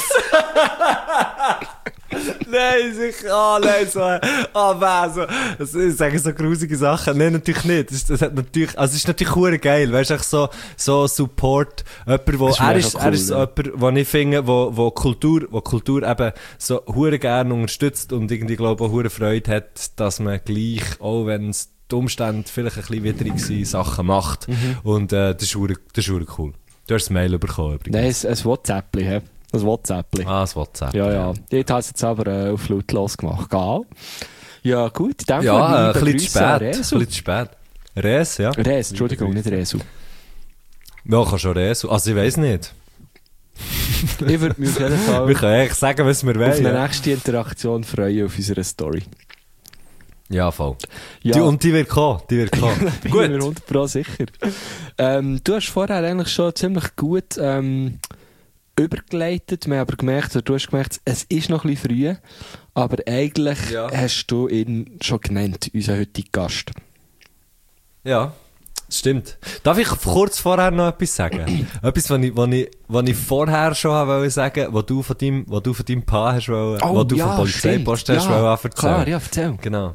Nein, sicher, nein, so, das sagen so grusige Sachen. Nein, natürlich nicht. Das hat natürlich, also es ist natürlich hure geil, weißt du, so Support, jemand, wo, er ist so jemand, wo ich finde, wo Kultur eben so hure gerne unterstützt und irgendwie, glaube ich, auch hure Freude hat, dass man gleich, auch wenn es die Umstände vielleicht ein bisschen widrig sind, Sachen macht. Und, das ist hure cool. Du hast ein Mail bekommen, übrigens. Nein, ein WhatsApp-li, hä? Ein WhatsApp-li. Ah, das WhatsApp. Ja. Ich habe es jetzt aber auf lautlos gemacht. Geil. Ja, gut. In dem Ja, Fall ein bisschen zu spät. Res, ja. Res, Entschuldigung, nicht Resu. Ja, kann schon Res. Also, ich weiss nicht. Ich würde mich auf jeden Fall Wir können eigentlich sagen, was wir auf wollen. eine nächste Interaktion freuen auf unserer Story. Ja, voll. Ja. Und die wird kommen. Bin ich Gut. mir 100% sicher. Du hast vorher eigentlich schon ziemlich gut übergeleitet. Wir haben aber gemerkt, oder du hast gemerkt, es ist noch ein bisschen früh, aber eigentlich hast du ihn schon genannt, unseren heutigen Gast. Ja, das stimmt. Darf ich kurz vorher noch etwas sagen? Etwas, was ich vorher schon wollte sagen, was du von deinem Paar hast wollen, was du vom Polizeipost hast wollen erzählen. Klar, ja, erzähl. Genau.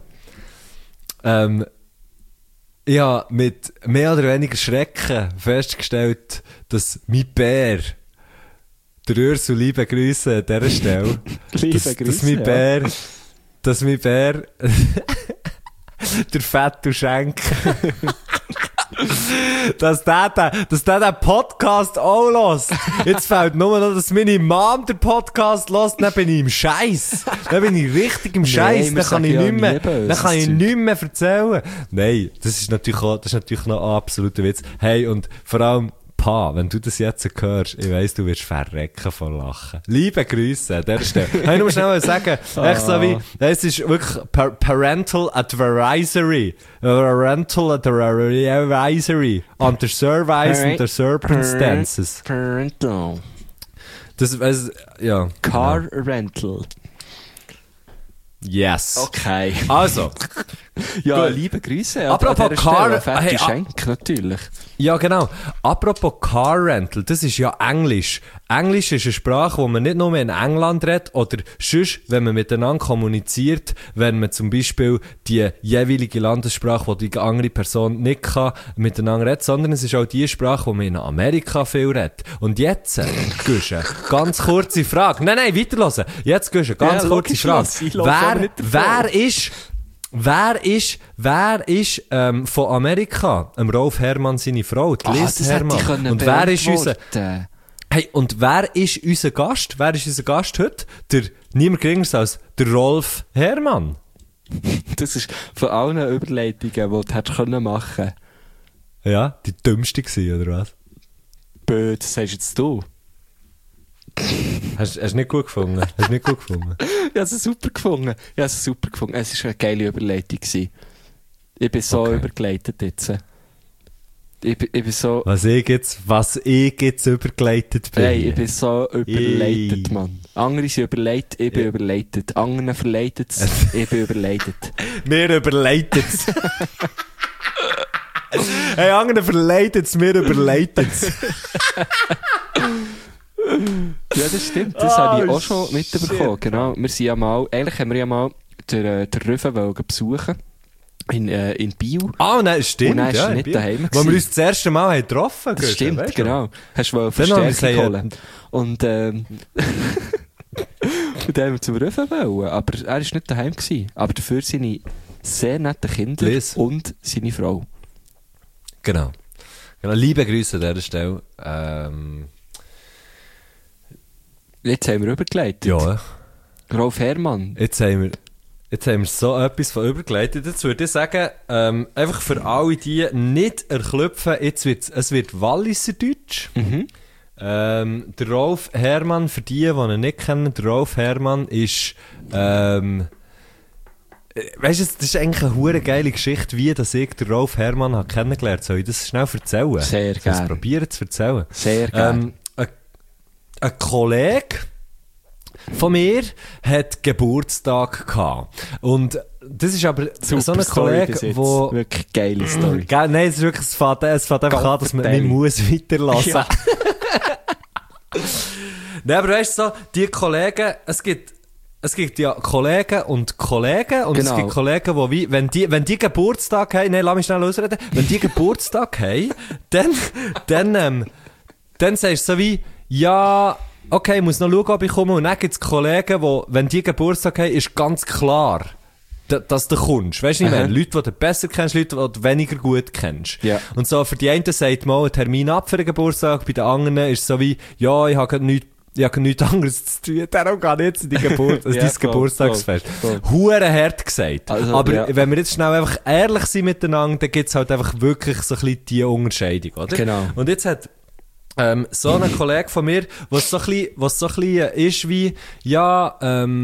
Ich habe mit mehr oder weniger Schrecken festgestellt, dass mein Bär, der Ursel, liebe Grüße an dieser Stelle, dass mein Bär der Fett und Schenk, dass der den Podcast auch hört. Jetzt fällt nur noch, dass meine Mom den Podcast hört, dann bin ich im Scheiß. Dann bin ich richtig im Scheiß. Dann kann ich nicht mehr erzählen. Nein, das ist natürlich noch ein absoluter Witz. Hey, und vor allem, Pa, wenn du das jetzt hörst, ich weiss, du wirst verrecken von Lachen. Liebe Grüße an dieser Stelle. Hey, nur schnell sagen, echt so wie, es ist wirklich Parental Advisory. Parental Advisory. Under Service and the Circumstances. Parental. Das, ja. Car Rental. Yes. Okay. Also. Ja, Gut. liebe Grüße. Apropos Car... Fette Schenk, natürlich. Ja, genau. Apropos Car Rental, das ist ja Englisch. Englisch ist eine Sprache, die man nicht nur in England redet oder sonst, wenn man miteinander kommuniziert, wenn man zum Beispiel die jeweilige Landessprache, die die andere Person nicht kann, miteinander redet, sondern es ist auch die Sprache, die man in Amerika viel redet. Und jetzt, Guschen, ganz kurze Frage. Nein, weiterhören. Jetzt, Guschen, ganz kurze Frage. Wer ist von Amerika? Rolf Herrmann, seine Frau, die Liz Herrmann. Und wer ist unser Gast? Wer ist unser Gast heute? Niemand geringer als der Rolf Herrmann. Das ist von allen Überleitungen, die du hättest machen können. Ja, die dümmste gewesen, oder was? Bö, das sagst jetzt du. Hast du nicht gut gefunden? Ich habe es super gefunden. Es war eine geile Überleitung gewesen. Ich bin so übergeleitet jetzt. Ich bin so... Was ich jetzt übergeleitet bin. Hey, ich bin so überleitet, Mann. Andere sind überleitet, ich bin überleitet. Anderen verleitet es, ich bin überleitet. Mir überleitet es. Hey, anderen verleitet es, mir überleitet es. Ja, das stimmt. Das habe ich auch schon mitbekommen. Genau. Eigentlich haben wir ja mal den Rüffen besuchen in Biel. Ah, nein, stimmt. Und dann ja, ist nicht daheim wo wir uns das erste Mal haben getroffen haben. Das stimmt, weißt du? Genau. Hast du Verstärkung holen. Und dann haben wir zum Rüffen wollen. Aber er war nicht daheim gewesen. Aber dafür seine sehr netten Kinder und seine Frau. Genau. Liebe Grüße an dieser Stelle. Jetzt haben wir übergeleitet. Ja. Rolf Herrmann. Jetzt haben wir so etwas von übergeleitet. Jetzt würde ich sagen, einfach für alle, die nicht erklüpfen, es wird Walliserdeutsch. Der Rolf Herrmann, für die ihn nicht kennen, der Rolf Herrmann ist, weißt du, das ist eigentlich eine hure geile Geschichte, wie dass ich den Rolf Herrmann habe kennengelernt habe. Soll ich das schnell erzählen? Sehr gerne. Ich probieren zu erzählen. Sehr gerne. Ein Kollege von mir hat Geburtstag gehabt. Und das ist aber Super so ein Story Kollege, bis jetzt. wo... Wirklich geile Story. Nein, es ist wirklich, es fängt einfach an, dass man muss weiterlassen. Ja. Nein, aber weißt du so, die Kollegen, es gibt ja Kollegen und Kollegen und Genau. es gibt Kollegen, die wie, wenn die Geburtstag haben, nein, lass mich schnell ausreden, wenn die Geburtstag haben, dann sagst du so wie, ja, okay, ich muss noch schauen, ob ich komme. Und dann gibt es Kollegen, die, wenn die Geburtstag haben, ist ganz klar, dass du kommst. Weißt du, ich meine, Leute, die du besser kennst, Leute, die du weniger gut kennst. Ja. Und so, für die einen sagt man einen Termin ab für den Geburtstag, bei den anderen ist es so wie, ja, ich habe nichts anderes zu tun, darum gehe ich jetzt in dein Ja, Geburtstagsfest. voll. Hure hart gesagt. Also, aber ja. wenn wir jetzt schnell einfach ehrlich sind miteinander, dann gibt es halt einfach wirklich so ein bisschen die Unterscheidung, oder? Genau. Und jetzt hat so ein Kollege von mir, was so ein bisschen ist wie, ja,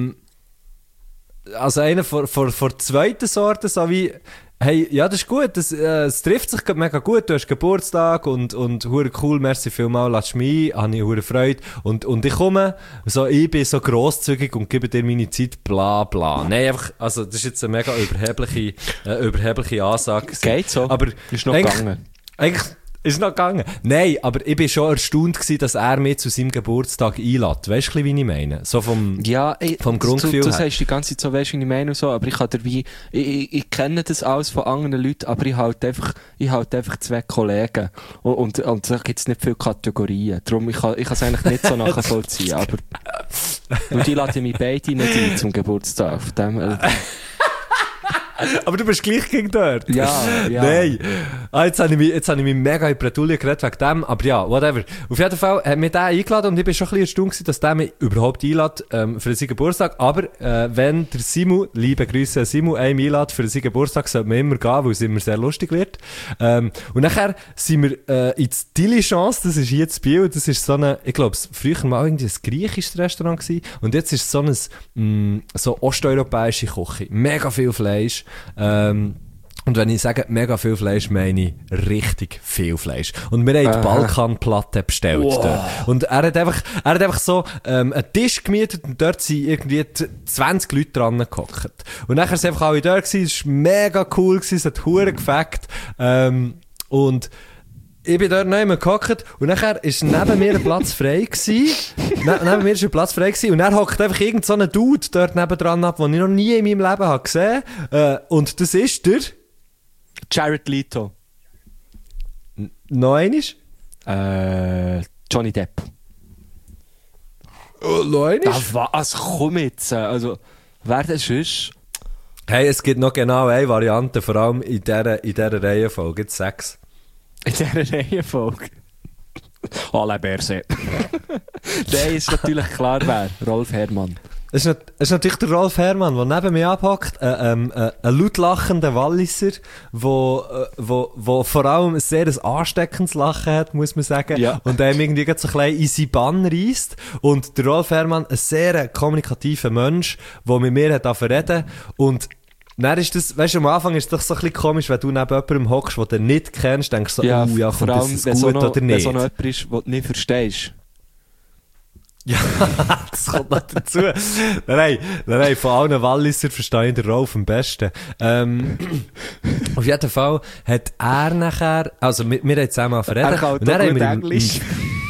also einer von zweiten Sorte, so wie, hey, ja, das ist gut, es trifft sich mega gut, du hast Geburtstag und hure cool, merci vielmals, lass mich ein, habe ich hure Freude und ich komme, so, ich bin so grosszügig und gebe dir meine Zeit, bla bla. Nein, einfach, also das ist jetzt eine mega überhebliche Ansage. Geht so. Aber Ist noch gegangen. Eigentlich ist noch gegangen. Nein, aber ich war schon erstaunt gewesen, dass er mich zu seinem Geburtstag einlädt. Weißt du, wie ich meine? So vom Grundgefühl du her. sagst die ganze Zeit so, weißt du, wie ich meine und so, aber ich habe ich kenne das alles von anderen Leuten, aber ich halt einfach zwei Kollegen. Und da gibt es nicht viele Kategorien. Darum, ich kann es eigentlich nicht so nachvollziehen, aber, und die laden mich beide nicht ein zum Geburtstag. Von dem, Aber du bist gleich gegen dort. ja. Nein. Jetzt habe ich mich mega in die Bredouille geredet wegen dem, aber ja, whatever. Auf jeden Fall hat mich der eingeladen und ich bin schon ein bisschen erstaunt gewesen, dass der mich überhaupt einlädt für seinen Geburtstag. Aber wenn der Simu, liebe Grüße an Simu, einen einlädt für seinen Geburtstag, sollte man immer gehen, weil es immer sehr lustig wird. Und nachher sind wir ins Diligence, das ist hier in Biel, das ist so eine, ich glaube, früher mal irgendwie ein griechisches Restaurant gewesen und jetzt ist es so eine so osteuropäische Küche. Mega viel Fleisch. Und wenn ich sage mega viel Fleisch, meine ich richtig viel Fleisch. Und wir haben die Balkanplatte bestellt dort. Und er hat einfach so einen Tisch gemietet und dort sind irgendwie 20 Leute dran gehockt. Und nachher sind einfach alle dort gewesen, es war mega cool gewesen, es hat hure gefackt. Und ich bin dort neben mir gehockt und nachher ist neben mir ein Platz frei gewesen. Neben mir ist ein Platz frei gewesen und er hockt einfach irgend so einen Dude dort nebendran ab, den ich noch nie in meinem Leben habe gesehen. Und das ist der... Jared Leto. Noch einmal? Johnny Depp. Noch einmal? Was? Komm jetzt. Also, wer das ist? Hey, es gibt noch genau eine Variante, vor allem in dieser Reihenfolge. Gibt es 6. In dieser Reihenfolge. Alain Berset. Der ist natürlich klar, wer. Rolf Herrmann. Es ist natürlich der Rolf Herrmann, der neben mir abhockt, ein laut lachender Walliser, wo vor allem ein sehr ansteckendes Lachen hat, muss man sagen, Ja. und einem irgendwie so ein bisschen in seinen Bann reisst. Und der Rolf Herrmann, ein sehr kommunikativer Mensch, der mit mir hat reden und dann ist das, weißt du, am Anfang ist es doch so ein bisschen komisch, wenn du neben jemandem hockst, den du nicht kennst, denkst du so, Ja, ja, vor kommt allem, das wenn gut so noch, oder wenn nicht? so noch jemand ist, den du nicht verstehst. Ja, das kommt noch dazu. Nein, von allen Walliser verstehe ich den Rolf am besten. Auf jeden Fall hat er nachher, also wir haben zusammen verredet. Er kann und dann auch haben gut wir Englisch.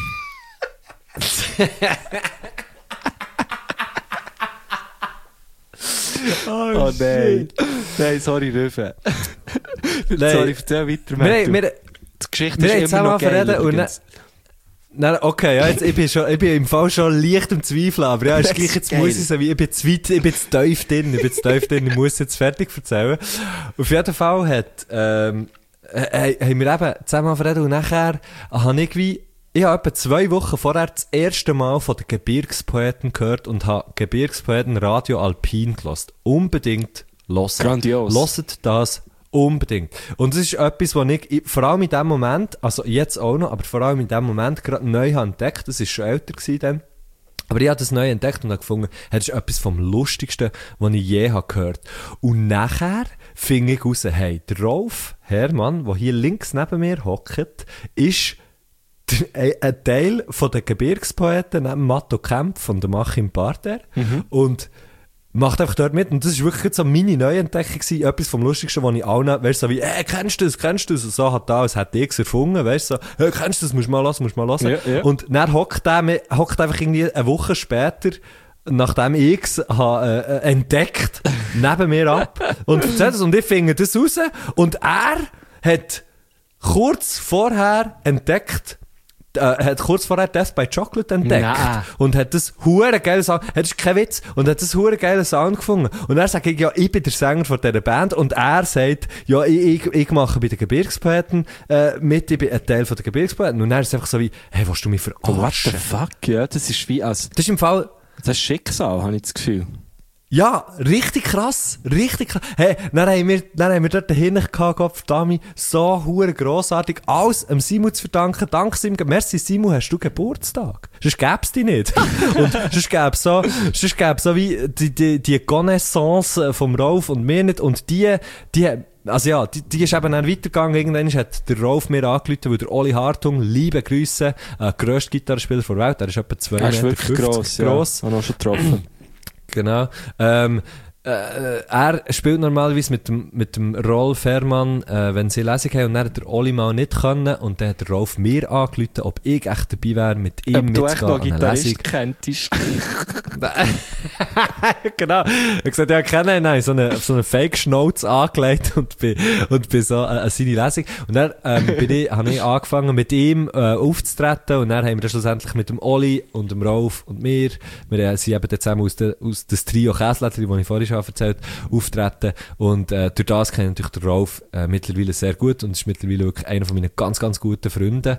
Oh nein. Nein, sorry, Röfe. Sorry, erzähl weiter, Matthew. Die Geschichte wir haben ist immer noch zusammen geil, verredet und übrigens. Nein, okay, ja, jetzt, ich bin im Fall schon leicht am Zweifeln, aber ja, ist gleich, jetzt geil. muss ich sagen, ich bin zu tief drin, ich muss jetzt fertig erzählen. Auf jeden Fall haben wir eben zusammen verredet und nachher habe ich habe etwa 2 Wochen vorher das erste Mal von den Gebirgspoeten gehört und habe Gebirgspoeten Radio Alpin gehört. Unbedingt hören. Grandios. Hört das Unbedingt. Und das ist etwas, was ich vor allem in dem Moment, also jetzt auch noch, aber vor allem in dem Moment gerade neu habe entdeckt. Das war schon älter gewesen dann. Aber ich habe das neu entdeckt und habe gefunden, das ist etwas vom Lustigsten, was ich je habe gehört. Und nachher fing ich raus, hey, der Rolf Herrmann, der hier links neben mir hockt, ist ein Teil von den Gebirgspoeten neben Matto Kempf von der Achim Barter. Und macht einfach dort mit. Und das war wirklich so meine Neuentdeckung gewesen. Etwas vom Lustigsten, was ich auch noch, weißt du, so wie, kennst du das? Und so hat da, als hätte ich es erfunden, weißt du, so, kennst du das? Musst du mal hören. Ja, ja. Und dann hockt einfach irgendwie eine Woche später, nachdem ich es entdeckt, neben mir ab. Und erzählt das. Und ich finde das raus. Und er hat kurz vorher Death by Chocolate entdeckt. Nein. Und hat das hure geile Sound, das ist kein Witz, und hat das hure geile Sound gefunden. Und er sagt, ja, ich bin der Sänger von dieser Band, und er sagt, ja, ich mache bei den Gebirgspoeten mit, ich bin ein Teil von den Gebirgspoeten. Und er ist einfach so wie, hey, willst du mich verarschen? What the fuck, ja, das ist wie als... Das ist im Fall... Das ist Schicksal, habe ich das Gefühl. Ja, richtig krass. Hey, dann haben wir dort dahinter gehabt, Gottverdammt, so hure grossartig. Alles dem Simon zu verdanken. Dank Simon. Merci Simon, hast du Geburtstag? Sonst gäb's dich nicht. Und sonst gäb's so wie die Connaissance vom Rolf und mir nicht. Und die ist eben dann weitergegangen. Irgendwann hat der Rolf mir angerufen, weil der Oli Hartung, liebe Grüße, grösster Gitarrespieler der Welt, der ist etwa 2,50 Meter. Er ist wirklich gross. Ja. Habe auch schon getroffen. Genau. Er spielt normalerweise mit dem Rolf Herrmann, wenn sie Lesung haben, und dann hat der Oli mal nicht können, und dann hat der Rolf mir angerufen, ob ich echt dabei wäre, mit ihm mitzugehen an eine Lesung. Kenntest. Genau. Er hat gesagt, ja, nein, so eine Fake-Schnauz angelegt und bin so an seine Lesung. Und dann habe ich angefangen, mit ihm aufzutreten, und dann haben wir dann schlussendlich mit dem Oli und dem Rolf und mir, wir sind eben zusammen aus das Trio Käslädli, das ich vorhin schon erzählt, auftreten, und durch das kenne ich natürlich den Rolf mittlerweile sehr gut, und ist mittlerweile wirklich einer von meinen ganz, ganz guten Freunden.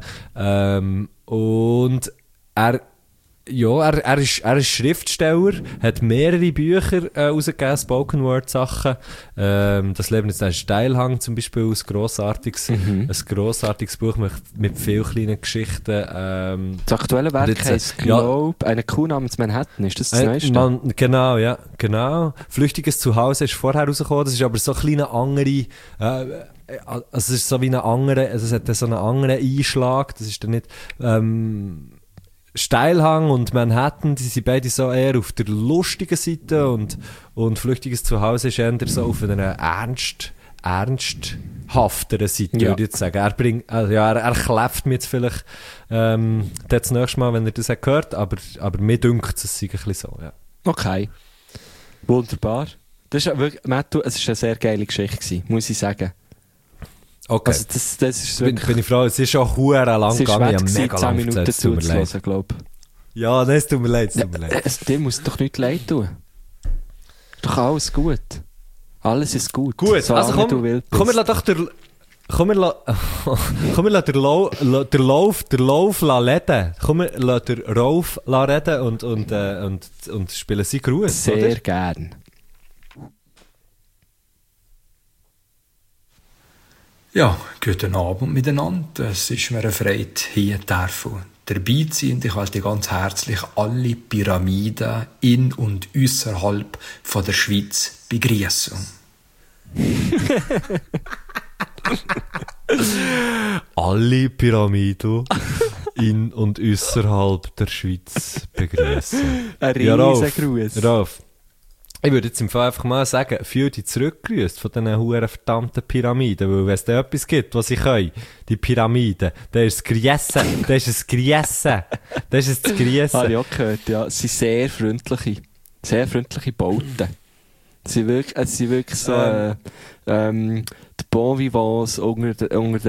Und er ist Schriftsteller, hat mehrere Bücher rausgegeben, Spoken Word Sachen. Das Leben ist ein Steilhang zum Beispiel, ein grossartiges Buch mit vielen kleinen Geschichten. Das aktuelle Werk heisst Globe, eine Kuh namens Manhattan, ist das Neueste? Genau. Flüchtiges Zuhause ist vorher rausgekommen, das ist aber so ein kleiner andere, also es ist so wie eine andere, also es hat so einen anderen Einschlag, das ist dann nicht, Steilhang und Manhattan, die sind beide so eher auf der lustigen Seite, und Flüchtiges Zuhause ist eher so auf einer ernsthafteren Seite, würde ich jetzt sagen. Er kläfft mir jetzt vielleicht das nächste Mal, wenn er das hat gehört, aber mir dünkt es sei ein bisschen so, ja. Okay. Wunderbar. Das ist wirklich, Matthew, es war eine sehr geile Geschichte gewesen, muss ich sagen. Okay. Also das ist wirklich... Bin ich froh, es ist schon verdammt lang gegangen. Es ist mega 10 Minuten zuzuhören, glaube ich. Ja, nein, es tut mir leid. Dir muss doch nicht leid tun. Ist doch alles gut. Alles ist gut. Gut, so also komm, wir lassen doch den Lauf reden. Komm, wir lassen den Rolf reden und spielen seinen Gruß. Sehr oder? gern. Ja, guten Abend miteinander. Es ist mir eine Freude, hier dabei zu sein. Und ich halte ganz herzlich alle Pyramiden in und ausserhalb von der Schweiz begrüßen. Alle Pyramiden in und außerhalb der Schweiz begrüßen. Ein riesen Gruß. Rolf, ich würde jetzt im Fall einfach mal sagen, fühl dich zurückgerüßt von diesen huren verdammten Pyramiden, weil wenn es da etwas gibt, was sie können, die Pyramiden, dann ist es Griessen, das ist es Griessen. Habe ich auch gehört, ja. Es sind sehr freundliche Bauten. Es sind wirklich so, die Bon Vivants unter den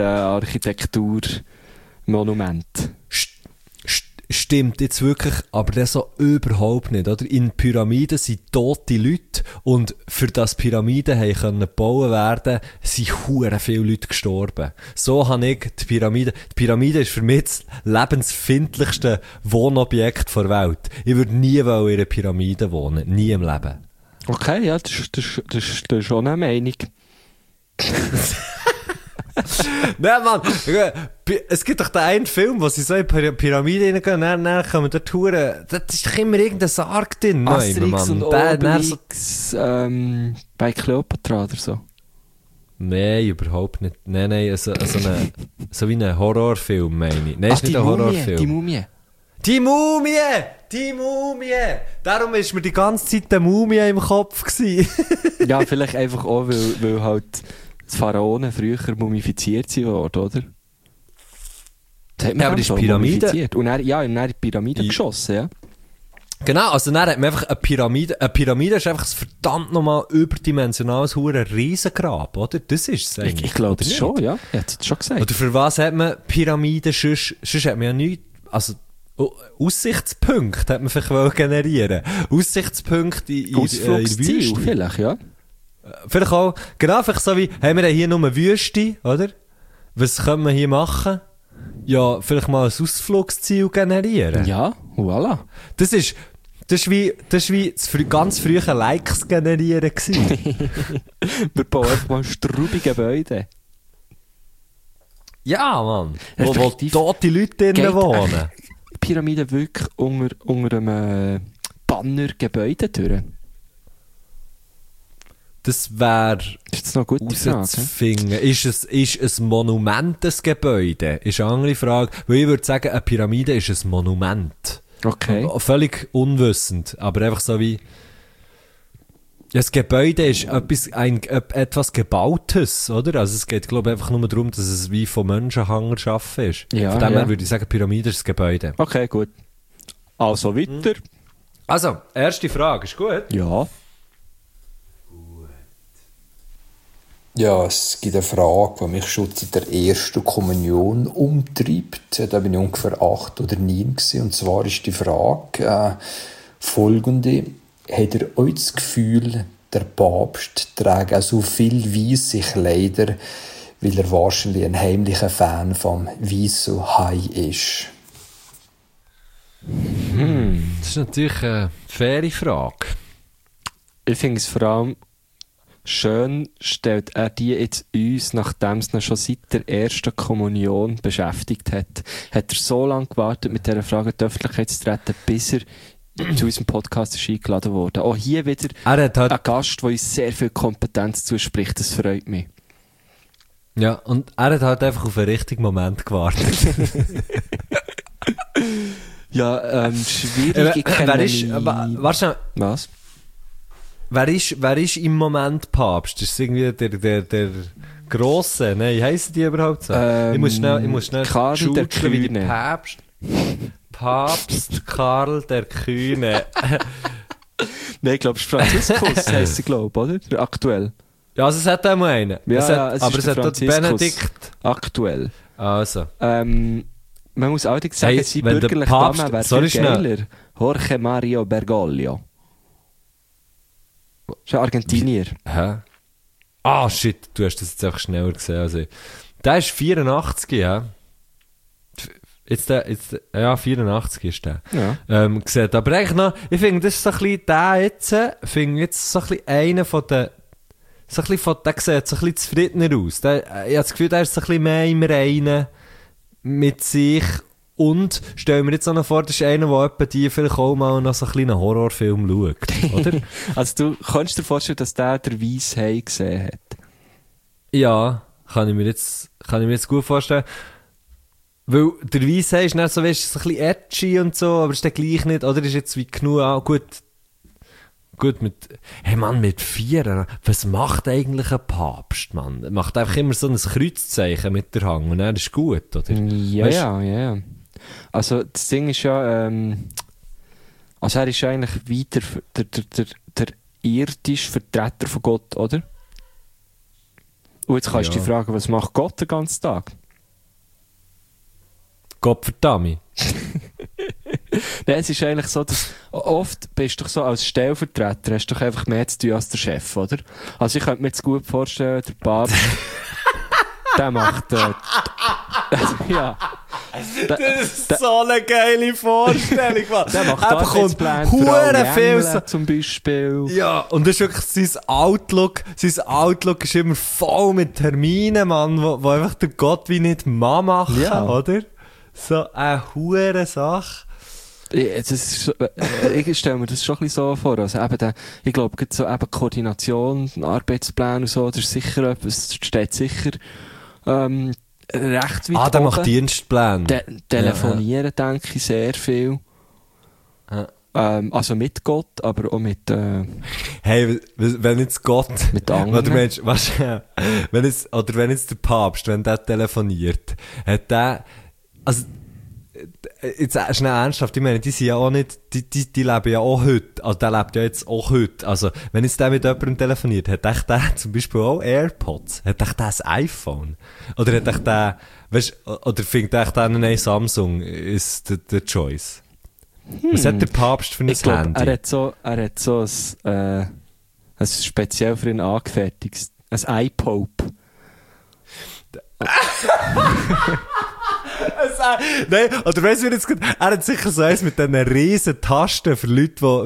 Architekturmonumenten. Stimmt jetzt wirklich, aber das so überhaupt nicht, oder? In Pyramiden sind tote Leute, und für das Pyramiden können gebaut werden, sind hure viele Leute gestorben. So habe ich die Pyramide. Die Pyramide ist für mich das lebensfindlichste Wohnobjekt der Welt. Ich würde nie in einer Pyramide wohnen. Nie im Leben. Okay, ja, das ist schon eine Meinung. Nein, Mann, es gibt doch den einen Film, wo sie so in die Pyramide reingehen, dann kommen dort Touren, da ist doch immer irgendein Sarg drin. Asterix und Mann. Obelix bei Kleopatra oder so. Nein, überhaupt nicht. Nein, so wie ein Horrorfilm, meine ich. Nein, ist nicht ein Horrorfilm. Die Mumie! Die Mumie! Darum ist mir die ganze Zeit die Mumie im Kopf gewesen. Ja, vielleicht einfach auch, weil halt die Pharaonen früher mumifiziert worden, oder? Das hat man aber die schon Pyramide... mumifiziert. Und dann, ja, in die Pyramide geschossen, ja. Genau, also dann hat man einfach eine Pyramide. Eine Pyramide ist einfach ein verdammt nochmal überdimensionales Riesengrab, oder? Das ist es eigentlich. Ich glaube das schon, ja. Er hat es schon gesagt. Oder für was hat man Pyramiden? Sonst hat man ja nichts... Also, Aussichtspunkte hat man vielleicht generieren. Aussichtspunkte in Ausflugsziel Wüste. vielleicht, ja. Vielleicht auch, genau, vielleicht so wie, haben wir hier nur eine Wüste, oder? Was können wir hier machen? Ja, vielleicht mal ein Ausflugsziel generieren. Ja, voilà. Das ist wie das ganz frühe Likes generieren gewesen. Wir bauen einfach mal straubige Gebäude. Ja, Mann. Wo tote Leute drinnen wohnen. Pyramide wirklich unter einem Banner Gebäude durch? Das wäre noch gut herauszufinden. Ist ein Monument ein Gebäude? Ist eine andere Frage. Weil ich würde sagen, eine Pyramide ist ein Monument. Okay. Völlig unwissend. Aber einfach so wie... Ja, das Gebäude ist etwas Gebautes, oder? Also es geht, glaube ich, einfach nur darum, dass es wie von Menschenhänger geschaffen ist. Ja, von dem her würde ich sagen, Pyramide ist das Gebäude. Okay, gut. Also weiter. Also, erste Frage, ist gut? Ja. Ja, es gibt eine Frage, die mich schon seit der ersten Kommunion umtreibt. Da bin ich ungefähr 8 oder 9 gewesen. Und zwar ist die Frage folgende. Habt ihr euch das Gefühl, der Papst trägt auch so viel weisse Kleider, weil er wahrscheinlich ein heimlicher Fan vom weißen Hai ist? Das ist natürlich eine faire Frage. Ich finde es vor allem schön, stellt er die jetzt uns, nachdem es ihn schon seit der ersten Kommunion beschäftigt hat. Hat er so lange gewartet, mit dieser Frage in die Öffentlichkeit zu treten, bis er zu unserem Podcast ist eingeladen worden. Auch hier wieder ein Gast, der uns sehr viel Kompetenz zuspricht. Das freut mich. Ja, und er hat halt einfach auf den richtigen Moment gewartet. Ja, schwierig. Was? Wer ist im Moment Papst? Ist es irgendwie der Grosse? Nein, heissen die überhaupt so? Ich muss schnell Karl der Kühne. Wie die Papst Karl der Kühne. Nein, ich glaube, es ist Franziskus, heisst sie, glaube ich, oder? Aktuell. Ja, also es hat auch mal einen. Ja, aber es hat dort Benedikt. Aktuell. Also. Man muss allerdings sagen, Hey, sein bürgerlicher Name wäre viel geiler. Jorge Mario Bergoglio. Das ist ein Argentinier. Hä? Ah, shit, du hast das jetzt einfach schneller gesehen als ich. Der ist 84, ja. Ja, 84 ist der. Ja. Gesehen. Aber eigentlich noch, ich finde, das ist so ein bisschen der jetzt, finde jetzt so ein bisschen einer von den, so ein bisschen von, der sieht so ein bisschen zufriedener aus. Ich habe das Gefühl, der ist so ein bisschen mehr im Reinen mit sich. Und stell mir jetzt auch noch vor, das ist einer, der etwa die vielleicht auch mal noch so einen kleinen Horrorfilm schaut, oder? Also du kannst dir vorstellen, dass der Weiss Hai gesehen hat? Ja, kann ich mir jetzt gut vorstellen. Weil der Weiss Hai ist nicht so, weißt, so ein bisschen edgy und so, aber ist der gleich nicht, oder ist jetzt wie genug auch gut mit, hey Mann, mit 4, was macht eigentlich ein Papst, Mann? Er macht einfach immer so ein Kreuzzeichen mit der Hand und er ist gut, oder? Ja. Also das Ding ist ja, also er ist eigentlich weiter der irdische Vertreter von Gott, oder? Und jetzt kannst du dich fragen, was macht Gott den ganzen Tag? Gott verdammt. Nein, es ist eigentlich so, dass oft bist du doch so als Stellvertreter, hast du doch einfach mehr zu tun als der Chef, oder? Also ich könnte mir jetzt gut vorstellen, der Papst, der macht, ja. Das ist so eine geile Vorstellung, Mann. Der macht Er bekommt Arbeitspläne für hure alle viel Engel, zum Beispiel. Ja, und das ist wirklich sein Outlook ist immer voll mit Terminen, Mann, wo einfach der Gott wie nicht machen, Ja. oder? So eine hure Sache. Ich stelle mir das schon ein bisschen so vor. Also eben ich glaube, so eben Koordination, Arbeitspläne und so, das ist sicher etwas, das steht sicher recht weit Der oben. macht Dienstpläne. Telefonieren, denke ich, sehr viel. Ja. Also mit Gott, aber auch mit Hey, wenn jetzt Gott, mit anderen. oder Mensch, wenn jetzt der Papst, wenn der telefoniert, hat der, also, jetzt schnell ernsthaft, ich meine, die sind ja auch nicht, die leben ja auch heute, also der lebt ja jetzt auch heute, also, wenn jetzt der mit jemandem telefoniert, hat echt der zum Beispiel auch AirPods, hat echt der ein iPhone, oder hat echt der, weißt, oder findet echt der, nein, Samsung ist der Choice. Was hat der Papst für ein Ich glaube, Handy? er hat so ein speziell für ihn angefertigtes, ein iPope. Nein, oder weißt du, wie jetzt gut, er hat sicher so eins mit diesen riesen Tasten für Leute,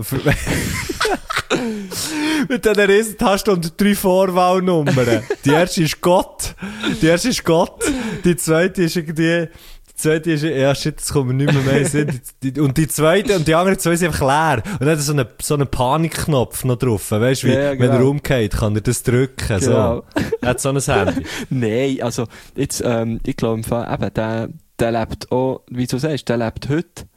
mit diesen riesen Tasten und 3 Vorwahlnummern. Die erste ist Gott, die zweite ist irgendwie, ja shit, das kommt mir nicht mehr in den Sinn. Und die zweite und die anderen zwei sind einfach leer. Und dann hat er so einen Panikknopf noch drauf, weißt du, Ja, wenn er genau. umgeht, kann er das drücken, Genau. so. Er hat so ein Handy. Nein, also, jetzt, ich glaube, im Fall, eben, der lebt auch, wie du sagst, der lebt heute.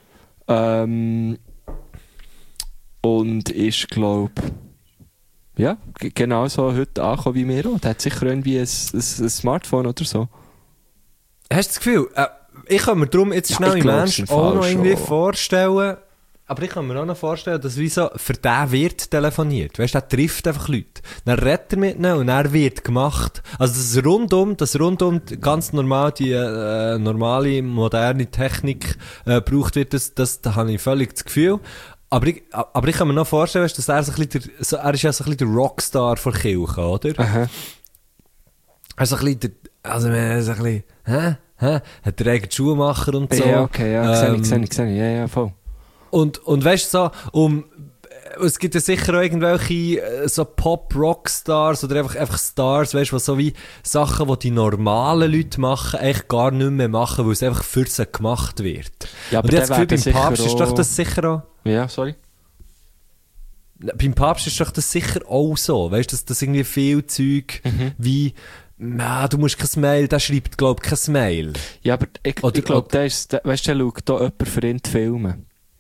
Und ist, glaube ja, genau so heute angekommen wie wir auch. Der hat sicher irgendwie ein Smartphone oder so. Hast du das Gefühl, ich kann mir darum jetzt schnell ich im glaub's Mensch im auch Fall noch irgendwie schon. vorstellen, aber ich kann mir auch noch vorstellen, dass wie so für den wird telefoniert. Weißt du, der trifft einfach Leute. Dann redet er mit ihnen und er wird gemacht. Also das rundum ganz normal die normale, moderne Technik gebraucht wird, da habe ich völlig das Gefühl. Aber ich kann mir noch vorstellen, dass er so ein bisschen er ist ja so ein bisschen der Rockstar von Kirche, oder? Aha. Also ein bisschen also wenn er so ein bisschen, hat der eigenen Schuhmacher und so. Ja, okay, ja, sehe ich. Ja, voll. Und weißt du, es gibt ja sicher auch irgendwelche so Pop-Rock-Stars oder einfach Stars, weißt du, so wie Sachen, die normalen Leute machen, eigentlich gar nicht mehr machen, weil es einfach für sie gemacht wird. Ja, aber und jetzt das Gefühl, der beim wird Papst sicher ist doch auch- das sicher auch... Ja, sorry. Beim Papst ist doch das sicher auch so, weißt du, dass irgendwie viel Zeug wie... du musst kein Mail, der schreibt, glaub ich, kein Mail. Ja, aber ich Oder- glaube, der schaut da jemand für ihn die Filme.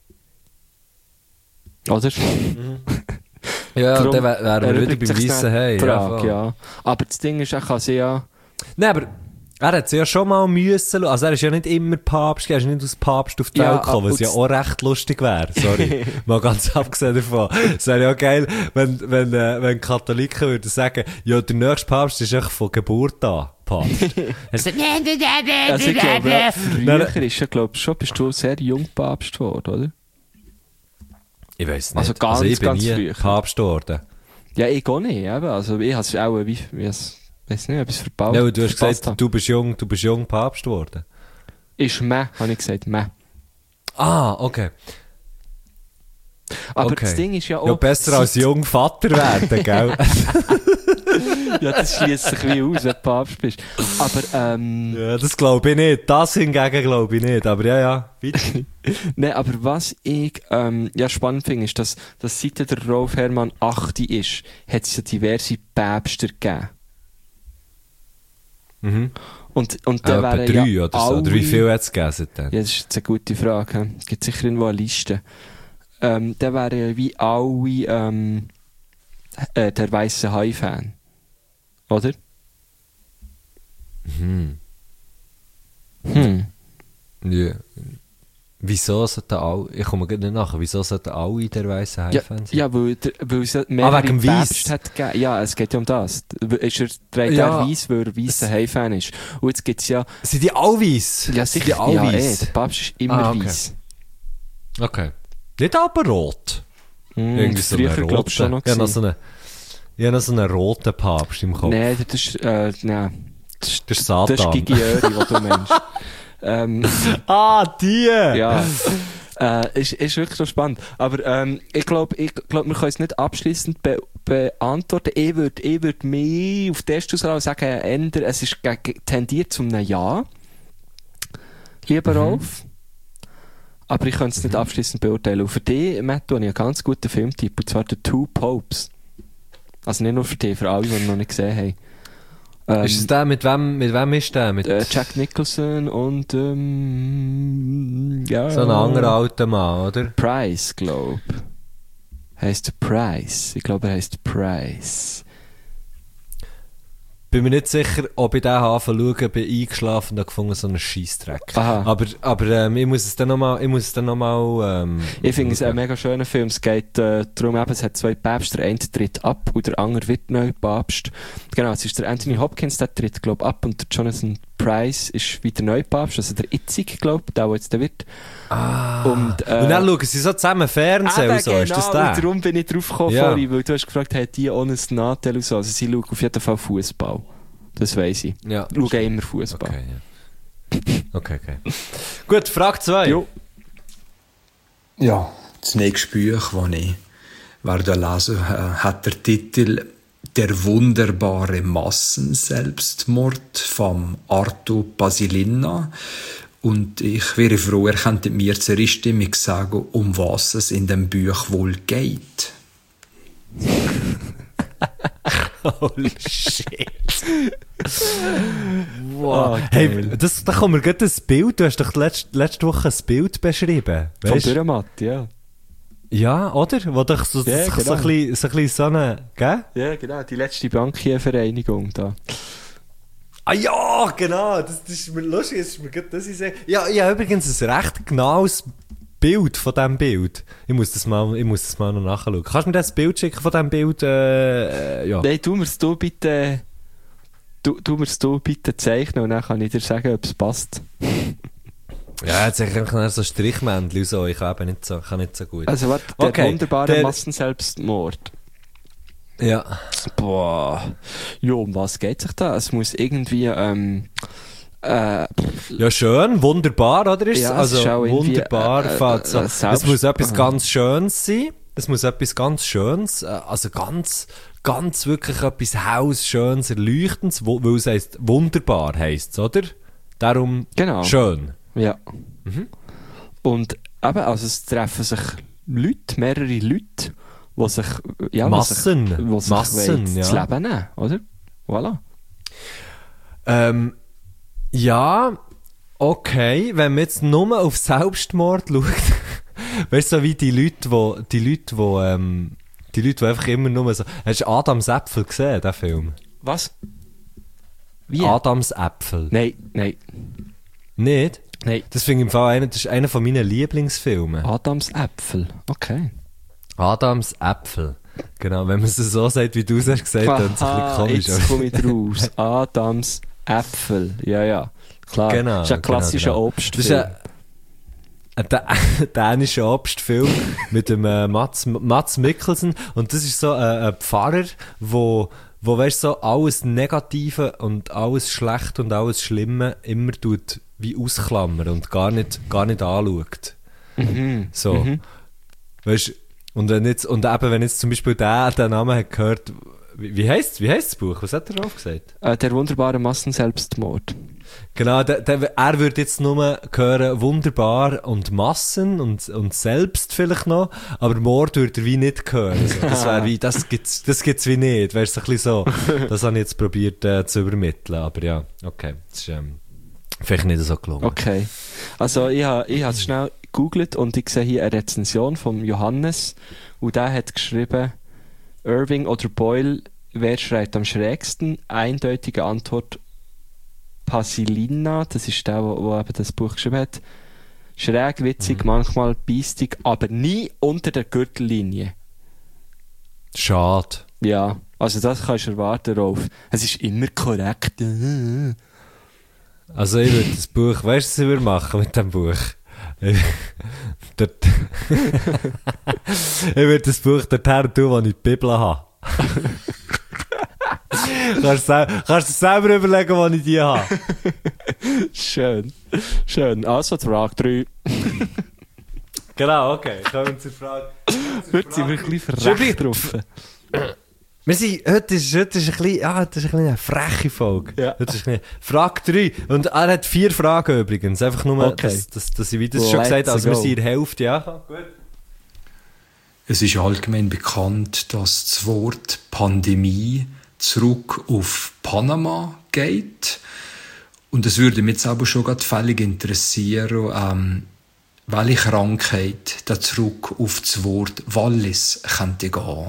Oder? Ja, Darum dann wären wir wieder erübrigt beim sich Weissen dann Hey. die Frage, voll. ja. Aber das Ding ist, er kann sie ja... Nein, aber er hat es ja schon mal müssen, also er ist ja nicht immer Papst, er ist nicht als Papst auf die Ja, Welt gekommen, was und ja auch recht lustig wäre, sorry. Mal ganz abgesehen davon. Es wäre ja geil, wenn Katholiken würden sagen, ja, der nächste Papst ist echt von Geburt an Papst. Also ich glaube, ja, früher ist ja, glaube ich, schon, bist du sehr jung Papst geworden, oder? Ich weiss nicht. Also ganz, ich bin ganz nie früh. Papst geworden. Ja, ich auch nicht, eben. Also ich habe es auch, weiss nicht, etwas verbaut. Ja, aber du hast verpasst gesagt, du bist jung Papst geworden. Ist meh, habe ich gesagt, meh. Ah, okay. Aber Okay. das Ding ist ja auch... Ja, besser als jung Vater werden, gell? Ja, das schließt sich wie aus, wenn du Papst bist. Aber, Ja, das glaube ich nicht. Das hingegen glaube ich nicht. Aber ja, weiter. nein, aber was ich ja spannend finde, ist, dass seit der Rolf Herrmann 8 ist, hat es ja diverse Päpste gegeben. Mhm. Und Etwa da wären 3 ja oder so. Oder wie viel hat es gegessen dann? Ja, das ist jetzt eine gute Frage. He? Es gibt sicher irgendwo eine Liste. Da wären ja wie alle der weiße Hai-Fan. Oder? Ja. Wieso sollten alle... Ich komme gerade nicht nach. Wieso sollten alle der weißen Ja, Hai-Fans sein? ja, weil es ja mehrere wegen dem Weiss. Päpste hat gegeben. Ja, es geht ja um das. Trägt Ja. er weiss, weil er weißer Hai-Fan ist. Und jetzt gibt es ja... Sind die alle weiss? Ja, Sind sicher. die alle Ja, weiss? der Papst ist immer okay. weiss. Okay. Nicht aber rot. Irgendwie so früher, einen glaub ich, schon roten. noch Ich habe noch gewesen. so einen roten Papst im Kopf. Nein, das ist... nein. Das ist Satan. Das ist Gigi Öri, was du meinst. Die! Ja. Ist wirklich so spannend. Aber ich glaube, wir können es nicht abschliessend beantworten. Ich würd mich auf die erste Auswahl sagen, es ist tendiert zu einem Ja. Lieber Rolf. Aber ich kann es nicht abschliessend beurteilen. Und für dich, Matt, habe ich einen ganz guten Filmtipp, und zwar The Two Popes. Also nicht nur für dich, für alle, die ihn noch nicht gesehen haben. Ist es der, mit wem ist der? Mit Jack Nicholson und ja. so ein anderer alter Mann, oder? Price, glaube ich. Heißt der Price. Ich glaube, er heißt Price. Bin mir nicht sicher, ob ich den anfangen schauen, bin eingeschlafen und habe gefunden, so einen Scheissdreck. Aha. Aber ich muss es dann nochmal, ich finde es ein mega schöner Film. Es geht darum, es hat zwei Päpste, der eine tritt ab und der andere wird neu Papst. Genau, es ist der Anthony Hopkins, der tritt, glaube ich, ab, und der Jonathan Price ist wieder neu Papst, also der Itzig, glaube ich, der jetzt wird. Und dann schauen sie so zusammen Fernsehen und so, genau, ist das der? Und darum bin ich drauf gekommen vorhin, weil du hast gefragt, hat die ohne ein Nachteil und so. Also sie schauen auf jeden Fall Fußball. Das weiss ich. Ja. Schauen immer Fußball. Okay, ja. Okay. Gut, Frage 2. Jo. Ja, das nächste Buch, das ich lesen hat der Titel «Der wunderbare Massenselbstmord» von Arto Pasilina. Und ich wäre froh, er könnte mir zur Stimmung sagen, um was es in dem Buch wohl geht. Holy shit. Wow. Hey, da kommt mir gerade ein Bild. Du hast doch letzte Woche ein Bild beschrieben. Vom Dürrematt, ja. Ja, oder? Wo doch so, Ja, so, genau. ein bisschen so eine, gell? Ja, genau, die letzte Bankiervereinigung da. Ah ja, genau. Das ist mir lustig. Das ist mir gerade, das ist ja, ich habe übrigens ein recht genaues Bild von diesem Bild. Ich muss das mal noch nachschauen. Kannst du mir das Bild schicken von diesem Bild? Ja. Nein, tu mir's bitte zeichnen und dann kann ich dir sagen, ob es passt. Ja, jetzt habe ich so Strichmännchen und so. Ich kann nicht so gut. Also warte, der wunderbare Massenselbstmord. Ja. Boah. Jo, um was geht sich da? Es muss irgendwie, ja, schön, wunderbar, oder? Ist ja, also es ist auch wunderbar. Es muss etwas ganz Schönes sein. Es muss etwas ganz Schönes, also ganz wirklich etwas helles, Schönes, Erleuchtendes, weil es heisst, wunderbar heisst, oder? Darum genau. Schön. Ja. Mhm. Und eben, also es treffen sich Leute, mehrere Leute, die sich, ja, Massen, die sich ja. das Leben nehmen, oder? Voilà. Ja, okay, wenn man jetzt nur auf Selbstmord schaut, weißt du, so wie die Leute, die einfach immer nur so, hast du Adams Äpfel gesehen, den Film? Was? Wie? Adams Äpfel. Nein. Nicht? Nein. Das finde ich im Fall das ist einer von meinen Lieblingsfilmen. Adams Äpfel, okay. Adams Äpfel. Genau, wenn man es so sagt, wie du es hast gesagt, dann ist es ein bisschen komisch. Jetzt komme ich raus. Adams Äpfel, ja. Klar, genau, das ist ein klassischer genau. Obstfilm. Das ist ein dänischer Obstfilm mit dem Mads Mikkelsen. Und das ist so ein Pfarrer, wo weißt, so alles Negative und alles Schlechte und alles Schlimme immer tut wie ausklammern und gar nicht anschaut. Mhm. So. Mhm. Weißt, und wenn jetzt zum Beispiel der Namen hat gehört, wie heisst das Buch? Was hat er drauf gesagt? Der wunderbare Massenselbstmord. Genau, er würde jetzt nur hören, wunderbar und Massen und selbst vielleicht noch, aber Mord würde er wie nicht hören. So. Das wäre wie, das gibt's wie nicht. Wäre es ein bisschen so. Das habe ich jetzt probiert zu übermitteln, aber ja, okay. Das ist vielleicht nicht so gelungen. Okay. Also ich habe es schnell gegoogelt und ich sehe hier eine Rezension von Johannes und der hat geschrieben, Irving oder Boyle, wer schreit am schrägsten? Eindeutige Antwort Pasilina, das ist der, der eben das Buch geschrieben hat. Schräg, witzig, manchmal biestig, aber nie unter der Gürtellinie. Schade. Ja, also das kannst du erwarten, Rolf. Es ist immer korrekt. Also ich würde das Buch, weißt du, was ich würde machen mit dem Buch? Ich würde das Buch dorthin tun, wo ich die Bibel habe. Kannst du selber überlegen, wo ich die habe. Schön. Schön. Also, die Frage 3. Genau, okay. Kommen wir zur Frage. Heute sind wir ein bisschen verreckt drauf. Wir sind, heute ist ein bisschen eine freche Folge. Ja. Heute ist ein bisschen, Frage 3. Und er hat 4 Fragen übrigens. Einfach nur, Okay. dass ich wie das schon gesagt habe. Also wir sind in der Hälfte, ja. Gut. Es ist allgemein bekannt, dass das Wort Pandemie zurück auf Panama geht. Und es würde mich jetzt aber schon gerade völlig interessieren, welche Krankheit da zurück auf das Wort Wallis könnte gehen.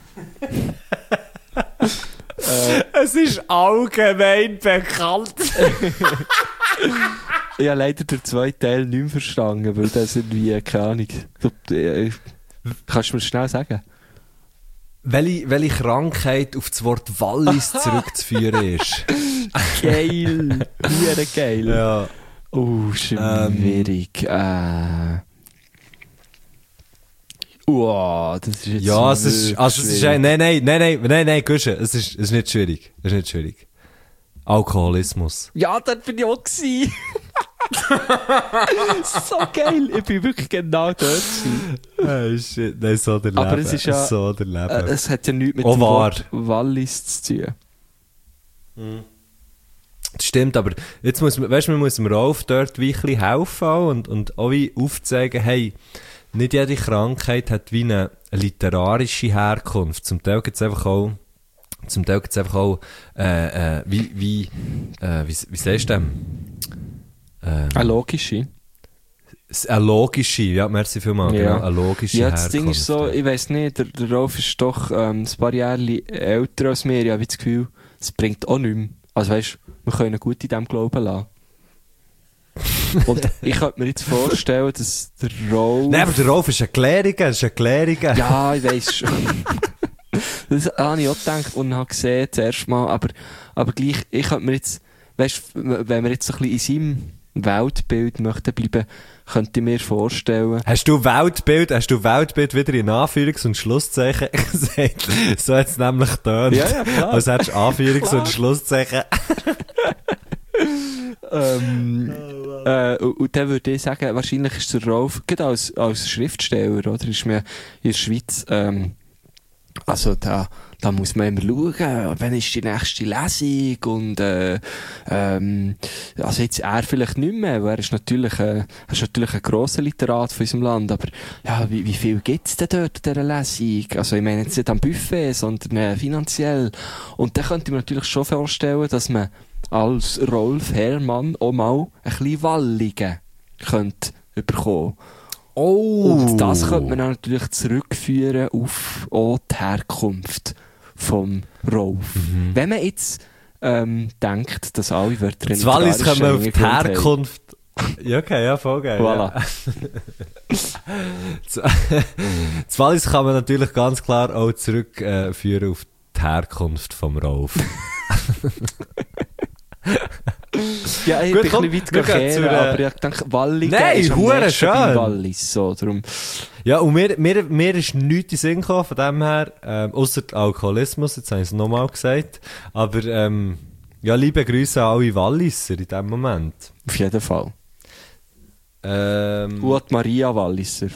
Es ist allgemein bekannt. Ich habe leider den zweiten Teil nicht mehr verstanden, weil das irgendwie, keine Ahnung. Kannst du mir schnell sagen? Welche Krankheit auf das Wort Wallis zurückzuführen ist? Geil. Sehr geil. Ja. Oh, schwierig. Das ist jetzt Ja, es ist nein, Guschen, es ist nicht schwierig. Es ist nicht schwierig. Alkoholismus. Ja, dort bin ich auch gewesen. So geil. Ich bin wirklich genau dort gewesen. Oh shit, nein, so der Leben. Aber es ist ja, so der Leben. es hat ja nichts mit Oh, dem wahr. Wort Wallis zu tun. Das stimmt, aber jetzt muss man Rolf dort wie ein bisschen helfen und auch wie aufzeigen, hey, nicht jede Krankheit hat wie eine literarische Herkunft. Zum Teil gibt es einfach auch, wie sagst du dem? Eine logische. Eine logische, ja, merci vielmals, Ja. genau, eine logische Ja, Herkunft. das Ding ist so, ich weiss nicht, der Rolf ist doch ein paar Jahre älter als mir. Ich habe das Gefühl, es bringt auch nichts mehr. Also weißt, wir können ihn gut in diesem Glauben lassen. Und ich könnte mir jetzt vorstellen, dass der Rolf... Nein, aber der Rolf ist ein Kleriker, Ja, ich weiss schon. Das habe ich auch gedacht und habe gesehen, zuerst mal. Aber gleich, ich könnte mir jetzt, weißt, wenn wir jetzt so ein bisschen in seinem Weltbild möchten bleiben, könnte ich mir vorstellen... Hast du Weltbild wieder in Anführungs- und Schlusszeichen gesagt? So hat es nämlich getan. Ja, klar. Als hättest du Anführungs- und Schlusszeichen. Und dann würde ich sagen, wahrscheinlich ist der Rolf, gerade als Schriftsteller, oder? Ist mir in der Schweiz, also da muss man immer schauen, wann ist die nächste Lesung und also jetzt er vielleicht nicht mehr, weil er ist natürlich ein grosser Literat von unserem Land, aber ja, wie viel gibt's denn dort an dieser Lesung? Also ich meine jetzt nicht am Buffet, sondern finanziell. Und dann könnte ich mir natürlich schon vorstellen, dass man als Rolf Herrmann auch mal ein bisschen Walligen könnte bekommen. Oh! Und das könnte man dann natürlich zurückführen auf auch die Herkunft vom Rolf. Wenn man jetzt denkt, dass alle Wörter Das Wallis kommen wir auf die Herkunft. Ja, okay, ja, voll geil. Voilà. Ja. Das Wallis kann man natürlich ganz klar auch zurückführen auf die Herkunft vom Rolf. Ja, ich Gut, bin komm, ein bisschen wir weit gehen gegangen, zu aber ich denke, Walligen Nein, ist am hure nächsten schön. beim Wallis. So, darum. Ja, und mir ist nichts in den Sinn gekommen, von dem her, ausser Alkoholismus, jetzt habe ich es nochmal gesagt, aber ja, liebe Grüße an alle Walliser in diesem Moment. Auf jeden Fall. Und die Maria Walliser.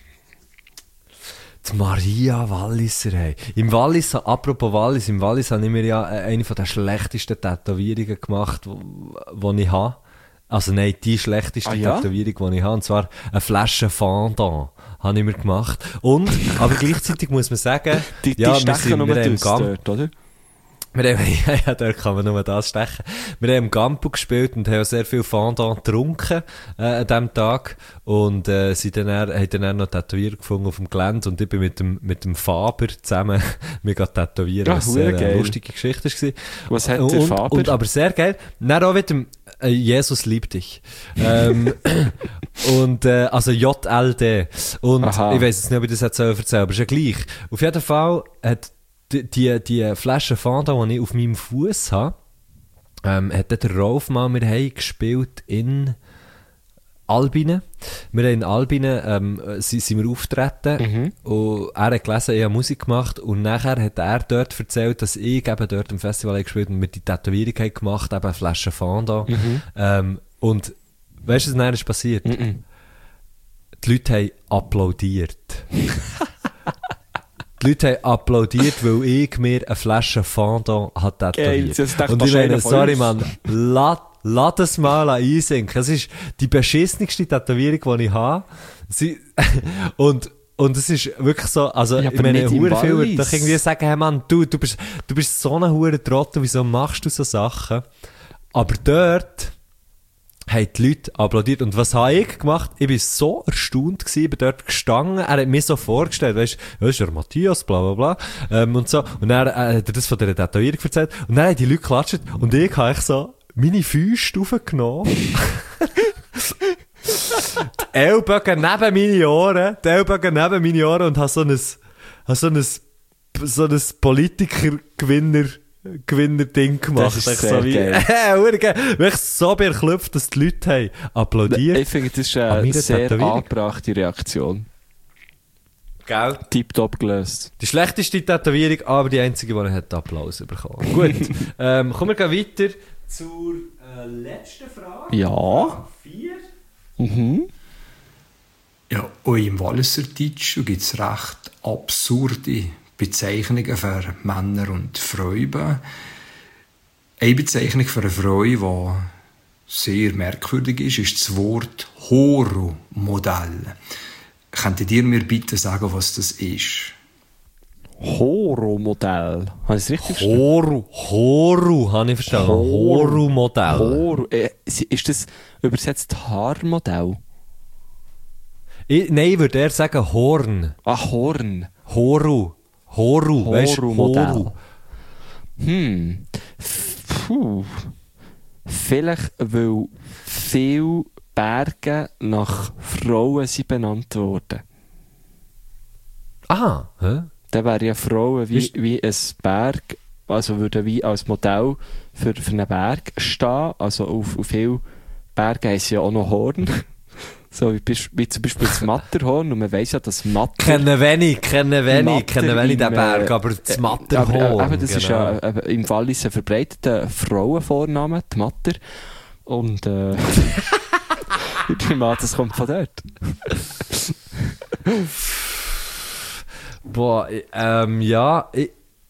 Die Maria Walliser, hey. Im Wallis, apropos Wallis, im Wallis habe ich mir ja eine von den schlechtesten Tätowierungen gemacht, die ich habe. Also nein, die schlechteste Tätowierung, die ich habe. Und zwar eine Flasche Fondant habe ich mir gemacht. Und, aber gleichzeitig muss man sagen, Die ja, stechen nur im das dort, oder? Ja, dort kann man nur das stechen. Wir haben im Campo gespielt und haben sehr viel Fondant getrunken an diesem Tag. Und haben dann noch Tätowierer gefunden auf dem Gelände. Und ich bin mit dem Faber zusammen mich tätowieren. Ja, was sehr geil. lustige Geschichte war. Was hat der Faber? Und aber sehr geil. Dann auch mit dem Jesus liebt dich. Und also JLD. Und Aha. ich weiss jetzt nicht, ob ich das jetzt erzählen soll, aber ist ja gleich. Auf jeden Fall hat die Flasche Fanta, die ich auf meinem Fuß habe, hat der Rolf mal, wir haben gespielt in Albine. Wir haben in Albine sind wir auftreten und er hat gelesen, ich habe Musik gemacht und nachher hat er dort erzählt, dass ich eben dort im Festival gespielt und wir die Tätowierung haben gemacht, eben eine Flasche Fondant. Und weißt du, was dann ist passiert? Die Leute haben applaudiert. Die Leute haben applaudiert, weil ich mir eine Flasche Fondant hat tätowiert. Und ich meine, sorry Mann, lass das mal einsinken. Es ist die beschissenste Tätowierung, die ich habe. Und es ist wirklich so, also ja, ich meine, hure viel würde Wallis. doch irgendwie sagen, hey Mann, du bist so ein hure Trottel, wieso machst du so Sachen? Aber dort haben die Leute applaudiert. Und was habe ich gemacht? Ich war so erstaunt gewesen, bin dort gestanden, er hat mir so vorgestellt, weißt du, das ist der Matthias, bla bla bla, und so. Und dann hat er das von dieser Tätowierung erzählt. Und dann haben die Leute geklatscht und ich habe so meine Füße aufgenommen. Die Ellbogen neben meine Ohren, und habe so ein Politiker-Gewinner-Ding gemacht. Das ist sehr geil. Wirklich so beklopft, dass die Leute haben applaudiert. Ich finde, das ist eine sehr angebrachte Reaktion. Gell? Tipptopp gelöst. Die schlechteste Tätowierung, aber die einzige, die hat Applaus bekommen. Gut, kommen wir weiter zur letzten Frage. Ja. 4. Ja, auch im Walliserdeutsch gibt es recht absurde Bezeichnungen für Männer und Frauen. Eine Bezeichnung für eine Frau, die sehr merkwürdig ist das Wort Horo-Modell. Könntet ihr mir bitte sagen, was das ist? Horo-Modell. Habe ich es richtig verstanden? Horu, habe ich verstanden. Horu-Modell. Horo. Ist das übersetzt Haarmodell? Nein, ich würde eher sagen Horn. Ah, Horn. Horu, weißt du? Horo-Modell. Puh. Vielleicht, weil viele Berge nach Frauen sind benannt worden. Ah, hä? Dann wären ja Frauen wie ein Berg, also würden wie als Modell für einen Berg stehen. Also auf vielen Bergen haben sie ja auch noch Horn. So wie zum Beispiel das Matterhorn. Und man weiss ja, dass Kennen wenig den Berg, aber das Matterhorn. Aber das ist ja im Wallis ein verbreiteter Frauenvorname, die Matter. Und ich nehme an, das kommt von dort. Boah, ja, ich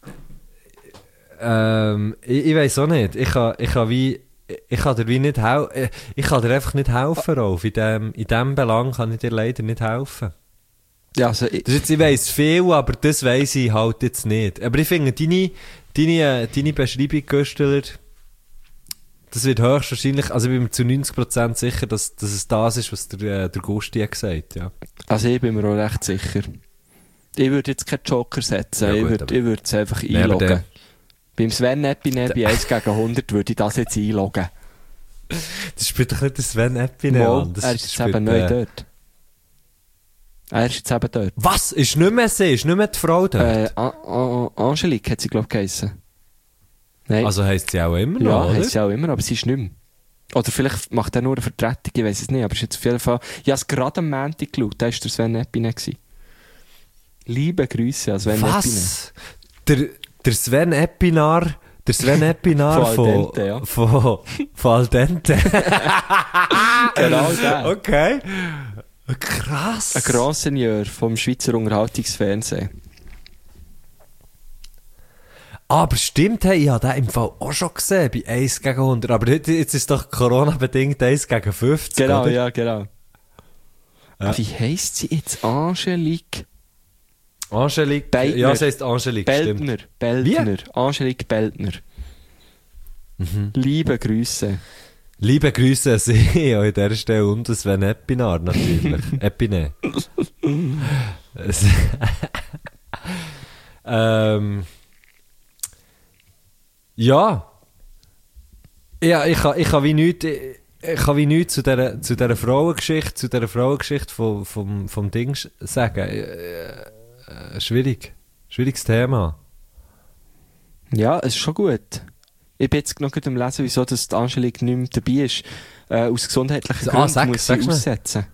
weiss auch nicht. Ich kann dir wie nicht helfen. Ich kann dir einfach nicht helfen, Rolf. In dem Belang kann ich dir leider nicht helfen. Ja, also Ich weiss viel, aber das weiss ich halt jetzt nicht. Aber ich finde, deine Beschreibung, Gösteler, das wird höchstwahrscheinlich, also ich bin mir zu 90% sicher, dass es das ist, was der Gusti hat gesagt, ja. Also ich bin mir auch recht sicher. Ich würde jetzt keinen Joker setzen, Ja, ich gut, würde es einfach einloggen. Beim Sven Epine bei 1 gegen 100 würde ich das jetzt einloggen. Das spielt doch nicht der Sven Epine an. Er ist jetzt eben neu dort. Er ist jetzt eben dort. Was? Ist nicht mehr sie? Ist nicht mehr die Frau dort? Angelique hat sie, glaube ich, geheissen. Nein. Also heisst sie auch immer noch, ja, oder? heisst sie auch immer, aber sie ist nicht mehr. Oder vielleicht macht er nur eine Vertretung, ich weiß es nicht, aber ist jetzt auf jeden Fall... Ich habe es gerade am Montag geschaut, da war der Sven Epine. Liebe Grüße an Sven Epine. Was? Der Sven Epinar Von Al Dente, ja. von Al Dente. Genau der. Okay. Krass. Ein Grand Seigneur vom Schweizer Unterhaltungsfernsehen. Aber stimmt, hey, ich habe den im Fall auch schon gesehen, bei 1 gegen 100. Aber jetzt ist es doch Corona-bedingt 1 gegen 50, Genau, oder? ja, genau. Ja. Wie heisst sie jetzt? Angelique Angelique, ja, sie heisst Angelique, Beltner. stimmt. Beltner. Angelique Beltner. Liebe Grüße. Liebe Grüße an Sie an dieser Stelle und an Sven Epinar natürlich. Epine. Ja. Ja, ich kann wie nichts zu dieser Frauengeschichte, vom Ding sagen. Schwieriges Thema. Ja, es ist schon gut. Ich bin jetzt noch gut am Lesen, wieso dass die Angelique nicht mehr dabei ist. Aus gesundheitlichen Ah, Gründen muss sie sag's mir. aussetzen.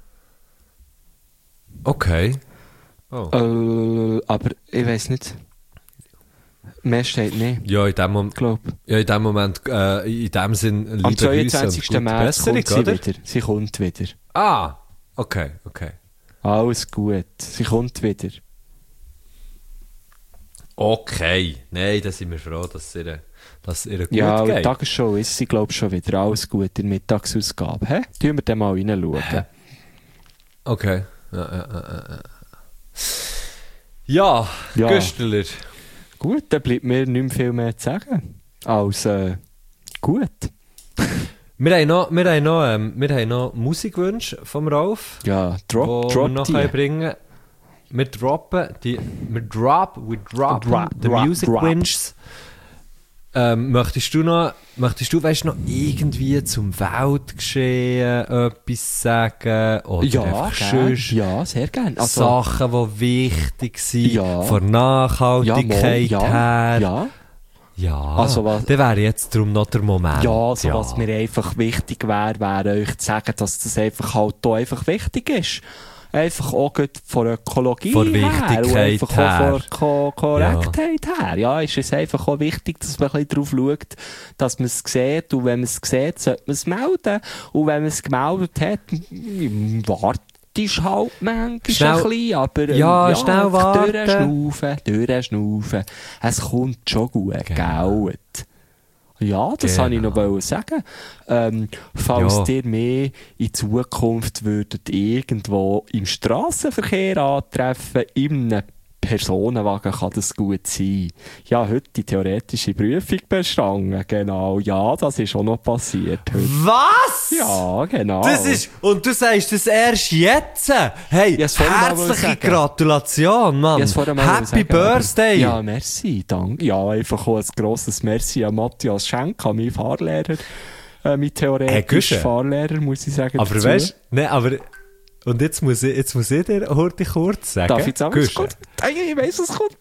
Okay. Oh. Aber ich weiss nicht. Mehr steht nicht. Ja, in dem Moment, Glaub. in dem Sinn, liebe Am Grüße und 22. gute März Besserung, kommt sie oder? wieder. Sie kommt wieder. Ah, okay. Alles gut. Sie kommt wieder. Okay. Nein, da sind wir froh, dass ihr gut Ja, und die geht. Tagesshow ist sie, glaube ich, schon wieder. Alles gut in der Mittagsausgabe. Hä? Tun wir dann mal reinschauen. Okay. Ja, Ja. Güstler. Gut, dann bleibt mir nicht mehr viel mehr zu sagen. Als gut. Wir haben noch Musikwünsche vom Ralf, Ja, die wir noch die. bringen. We drop the Music drop. Wins. Möchtest du, weißt, noch irgendwie zum Weltgeschehen etwas sagen? Oder einfach sonst Ja, sehr gerne. Sachen, die wichtig sind, Ja. von Nachhaltigkeit her? Ja. Ja, Also was- dann wäre jetzt darum noch der Moment. Ja, also was mir einfach wichtig wäre euch zu sagen, dass das einfach halt hier einfach wichtig ist. Einfach auch gut von Ökologie Von her Wichtigkeit und einfach her. auch von Korrektheit her. Ja, ist es einfach auch wichtig, dass man ein bisschen drauf schaut, dass man es sieht. Und wenn man es sieht, sollte man es melden. Und wenn man es gemeldet hat, wartest halt manchmal Schnell- ein bisschen, aber Ja, schnell einfach warten. durchschnaufen. Es kommt schon gut, gell? Ja, das wollte ich noch sagen. Falls Ja. ihr mehr in Zukunft würdet irgendwo im Strassenverkehr antreffen, in einem Personenwagen kann das gut sein. Ja, heute die theoretische Prüfung bestanden, genau. Ja, das ist auch noch passiert heute. Was? Ja, genau. Das ist, und du sagst das erst jetzt? Hey, Ich hab's vorhin mal herzliche sagen. Gratulation, Mann. Ich hab's vorher mal Happy sagen, Birthday. Ja, merci, danke. Ja, einfach auch ein grosses Merci an Matthias Schenk, an meinen Fahrlehrer. Mein theoretischer Güsche. Fahrlehrer, muss ich sagen. Aber dazu. weißt du, ne, aber, und jetzt muss ich dir heute kurz sagen. Darf ich jetzt auch Güsche, kurz? Ich weiss, es kommt.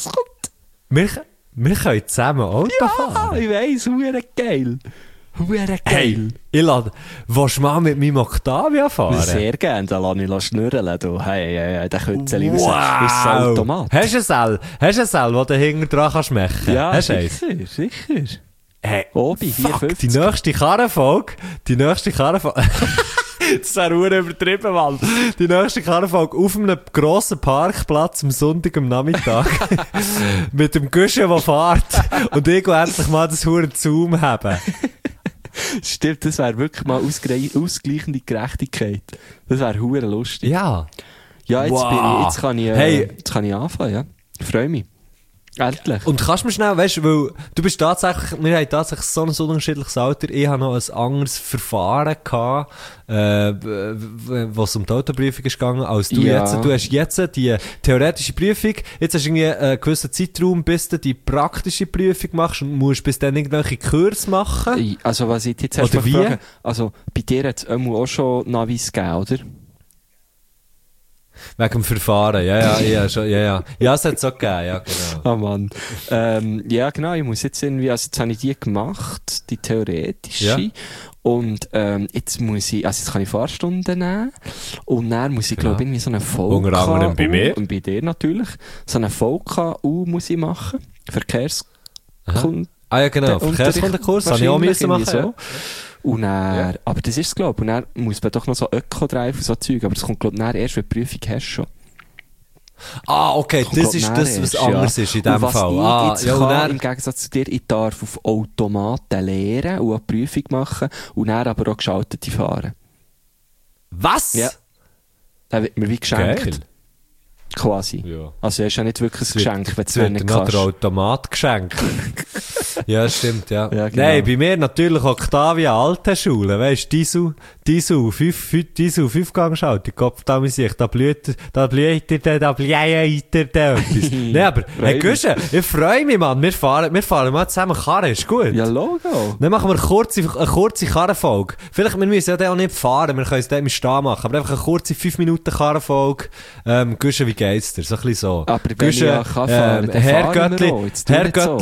wir können zusammen Auto Ah, fahren. ich weiss, huere geil. Huere geil. Hey, willst du mal mit meinem Octavia fahren? Sehr gerne, dann lass ich schnurren. Du. Hey, den Kützeli raus. Ist das Wow. Automat? Hast du ein Seil, das du hinten dran kannst machen? Ja, Hast du eins? sicher. Hey, Obi, fuck, 4,50. die nächste Karrenfolge, das wäre verdammt übertrieben, Mann. Die nächste Karrenfolge auf einem grossen Parkplatz am Sonntag am Nachmittag mit dem Güsche, der fährt und ich endlich mal das Huren Zoom haben. Stimmt, das wäre wirklich mal ausgleichende Gerechtigkeit. Das wäre hure lustig. Ja. Ja, jetzt kann ich Hey. anfangen, ja. Ich freue mich. Endlich. Und kannst du mir schnell, weißt du, weil du bist tatsächlich, wir haben tatsächlich so ein unterschiedliches Alter. Ich habe noch ein anderes Verfahren gehabt, was um die Autoprüfung ist gegangen, als du Ja. jetzt. Du hast jetzt die theoretische Prüfung, jetzt hast du irgendwie einen gewissen Zeitraum, bis du die praktische Prüfung machst und musst bis dann irgendwelche Kurse machen. Also, was ich jetzt erst Oder mal wie? frage, also, bei dir hat es auch schon Navis gegeben, oder? Wegen dem Verfahren, ja, schon, ja. Ja, es hat es auch gegeben, ja, genau. Oh Mann. Ja, genau, ich muss jetzt irgendwie, also jetzt habe ich die gemacht, die theoretische. Ja. Und jetzt muss ich, also jetzt kann ich Fahrstunden nehmen. Und dann muss ich, Genau. glaube ich, irgendwie so eine VKU. Unter anderem bei mir. Und bei dir natürlich. So eine VKU muss ich machen. Verkehrskund. Ah ja, genau, Verkehrskundenkurs, habe ich auch müssen machen. So. Ja. Und dann, Ja. aber das ist es, glaube ich. Und dann muss man doch noch so Öko-Drive und so Zeug. Aber das kommt, glaube ich, dann erst, wenn du die Prüfung hast schon. Ah, okay, Kommt, das glaub, ist dann das, was erst, anders ja. ist in Und dem was Fall. Ich Ah, jetzt ja, und kann, dann, im Gegensatz zu dir, ich darf auf Automaten lehren und eine Prüfung machen und dann aber auch geschaltete fahren. was? Ja. Dann wird mir wie geschenkt. Geil. Quasi. Ja. Also, es ist ja nicht wirklich ein Geschenk, wenn du Jetzt es wird nicht noch kannst. der Automat geschenkt. Ja, stimmt, ja. Ja, genau. Nein, bei mir natürlich Octavia alte Schule, weißt du, Diesel, 5-Gang-Schaltung, Kopf, da muss ich, da blüht etwas. Nein, aber, hey, Güsche, ich freue mich, Mann, wir fahren mal zusammen Karren, ist gut. Ja, Logo. Dann machen wir eine kurze Karrenfolge. Vielleicht, wir müssen ja dann auch nicht fahren, wir können es dann im Stehen machen, aber einfach eine kurze 5 Minuten Karrenfolge. Güsche, wie geht's dir? So ein bisschen so. Aber wenn ich ja kann fahren, dann fahren wir auch. Jetzt tu Herr nicht so. Göttli,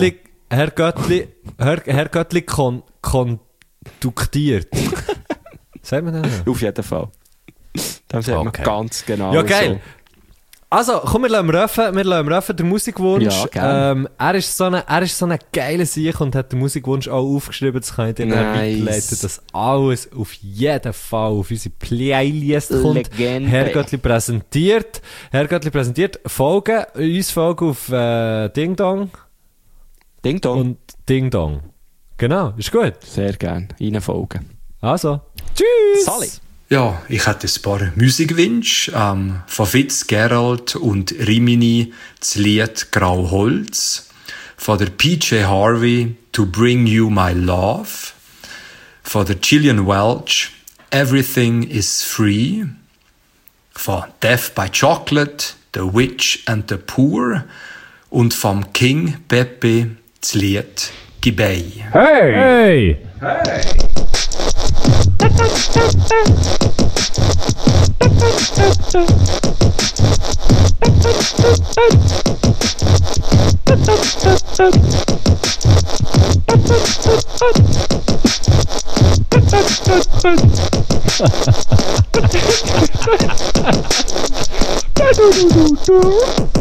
Herr Göttli konduktiert. Sagt man das? Auf jeden Fall. Das sagt man ganz genau. Ja, geil. Also, komm, wir lassen Röffen den Musikwunsch. Ja, gerne. Er ist so eine geile Sieg und hat den Musikwunsch auch aufgeschrieben. Das kann ich dir weiterleiten, dass alles auf jeden Fall auf unsere Playlist kommt. Legende. Herr Göttli präsentiert. Folgen auf Ding Dong. Ding Dong. Und Ding Dong. Genau, ist gut. Sehr gerne. Reinfolgen. Also, tschüss! Sali. Ja, ich hatte ein paar Musikwünsche. Von Fitzgerald und Rimini das Lied Grauholz. Von der PJ Harvey To Bring You My Love. Von der Gillian Welch Everything is Free. Von Death by Chocolate The Witch and the Poor. Und vom King Pepe das Lied Gibey. Hey! Hey!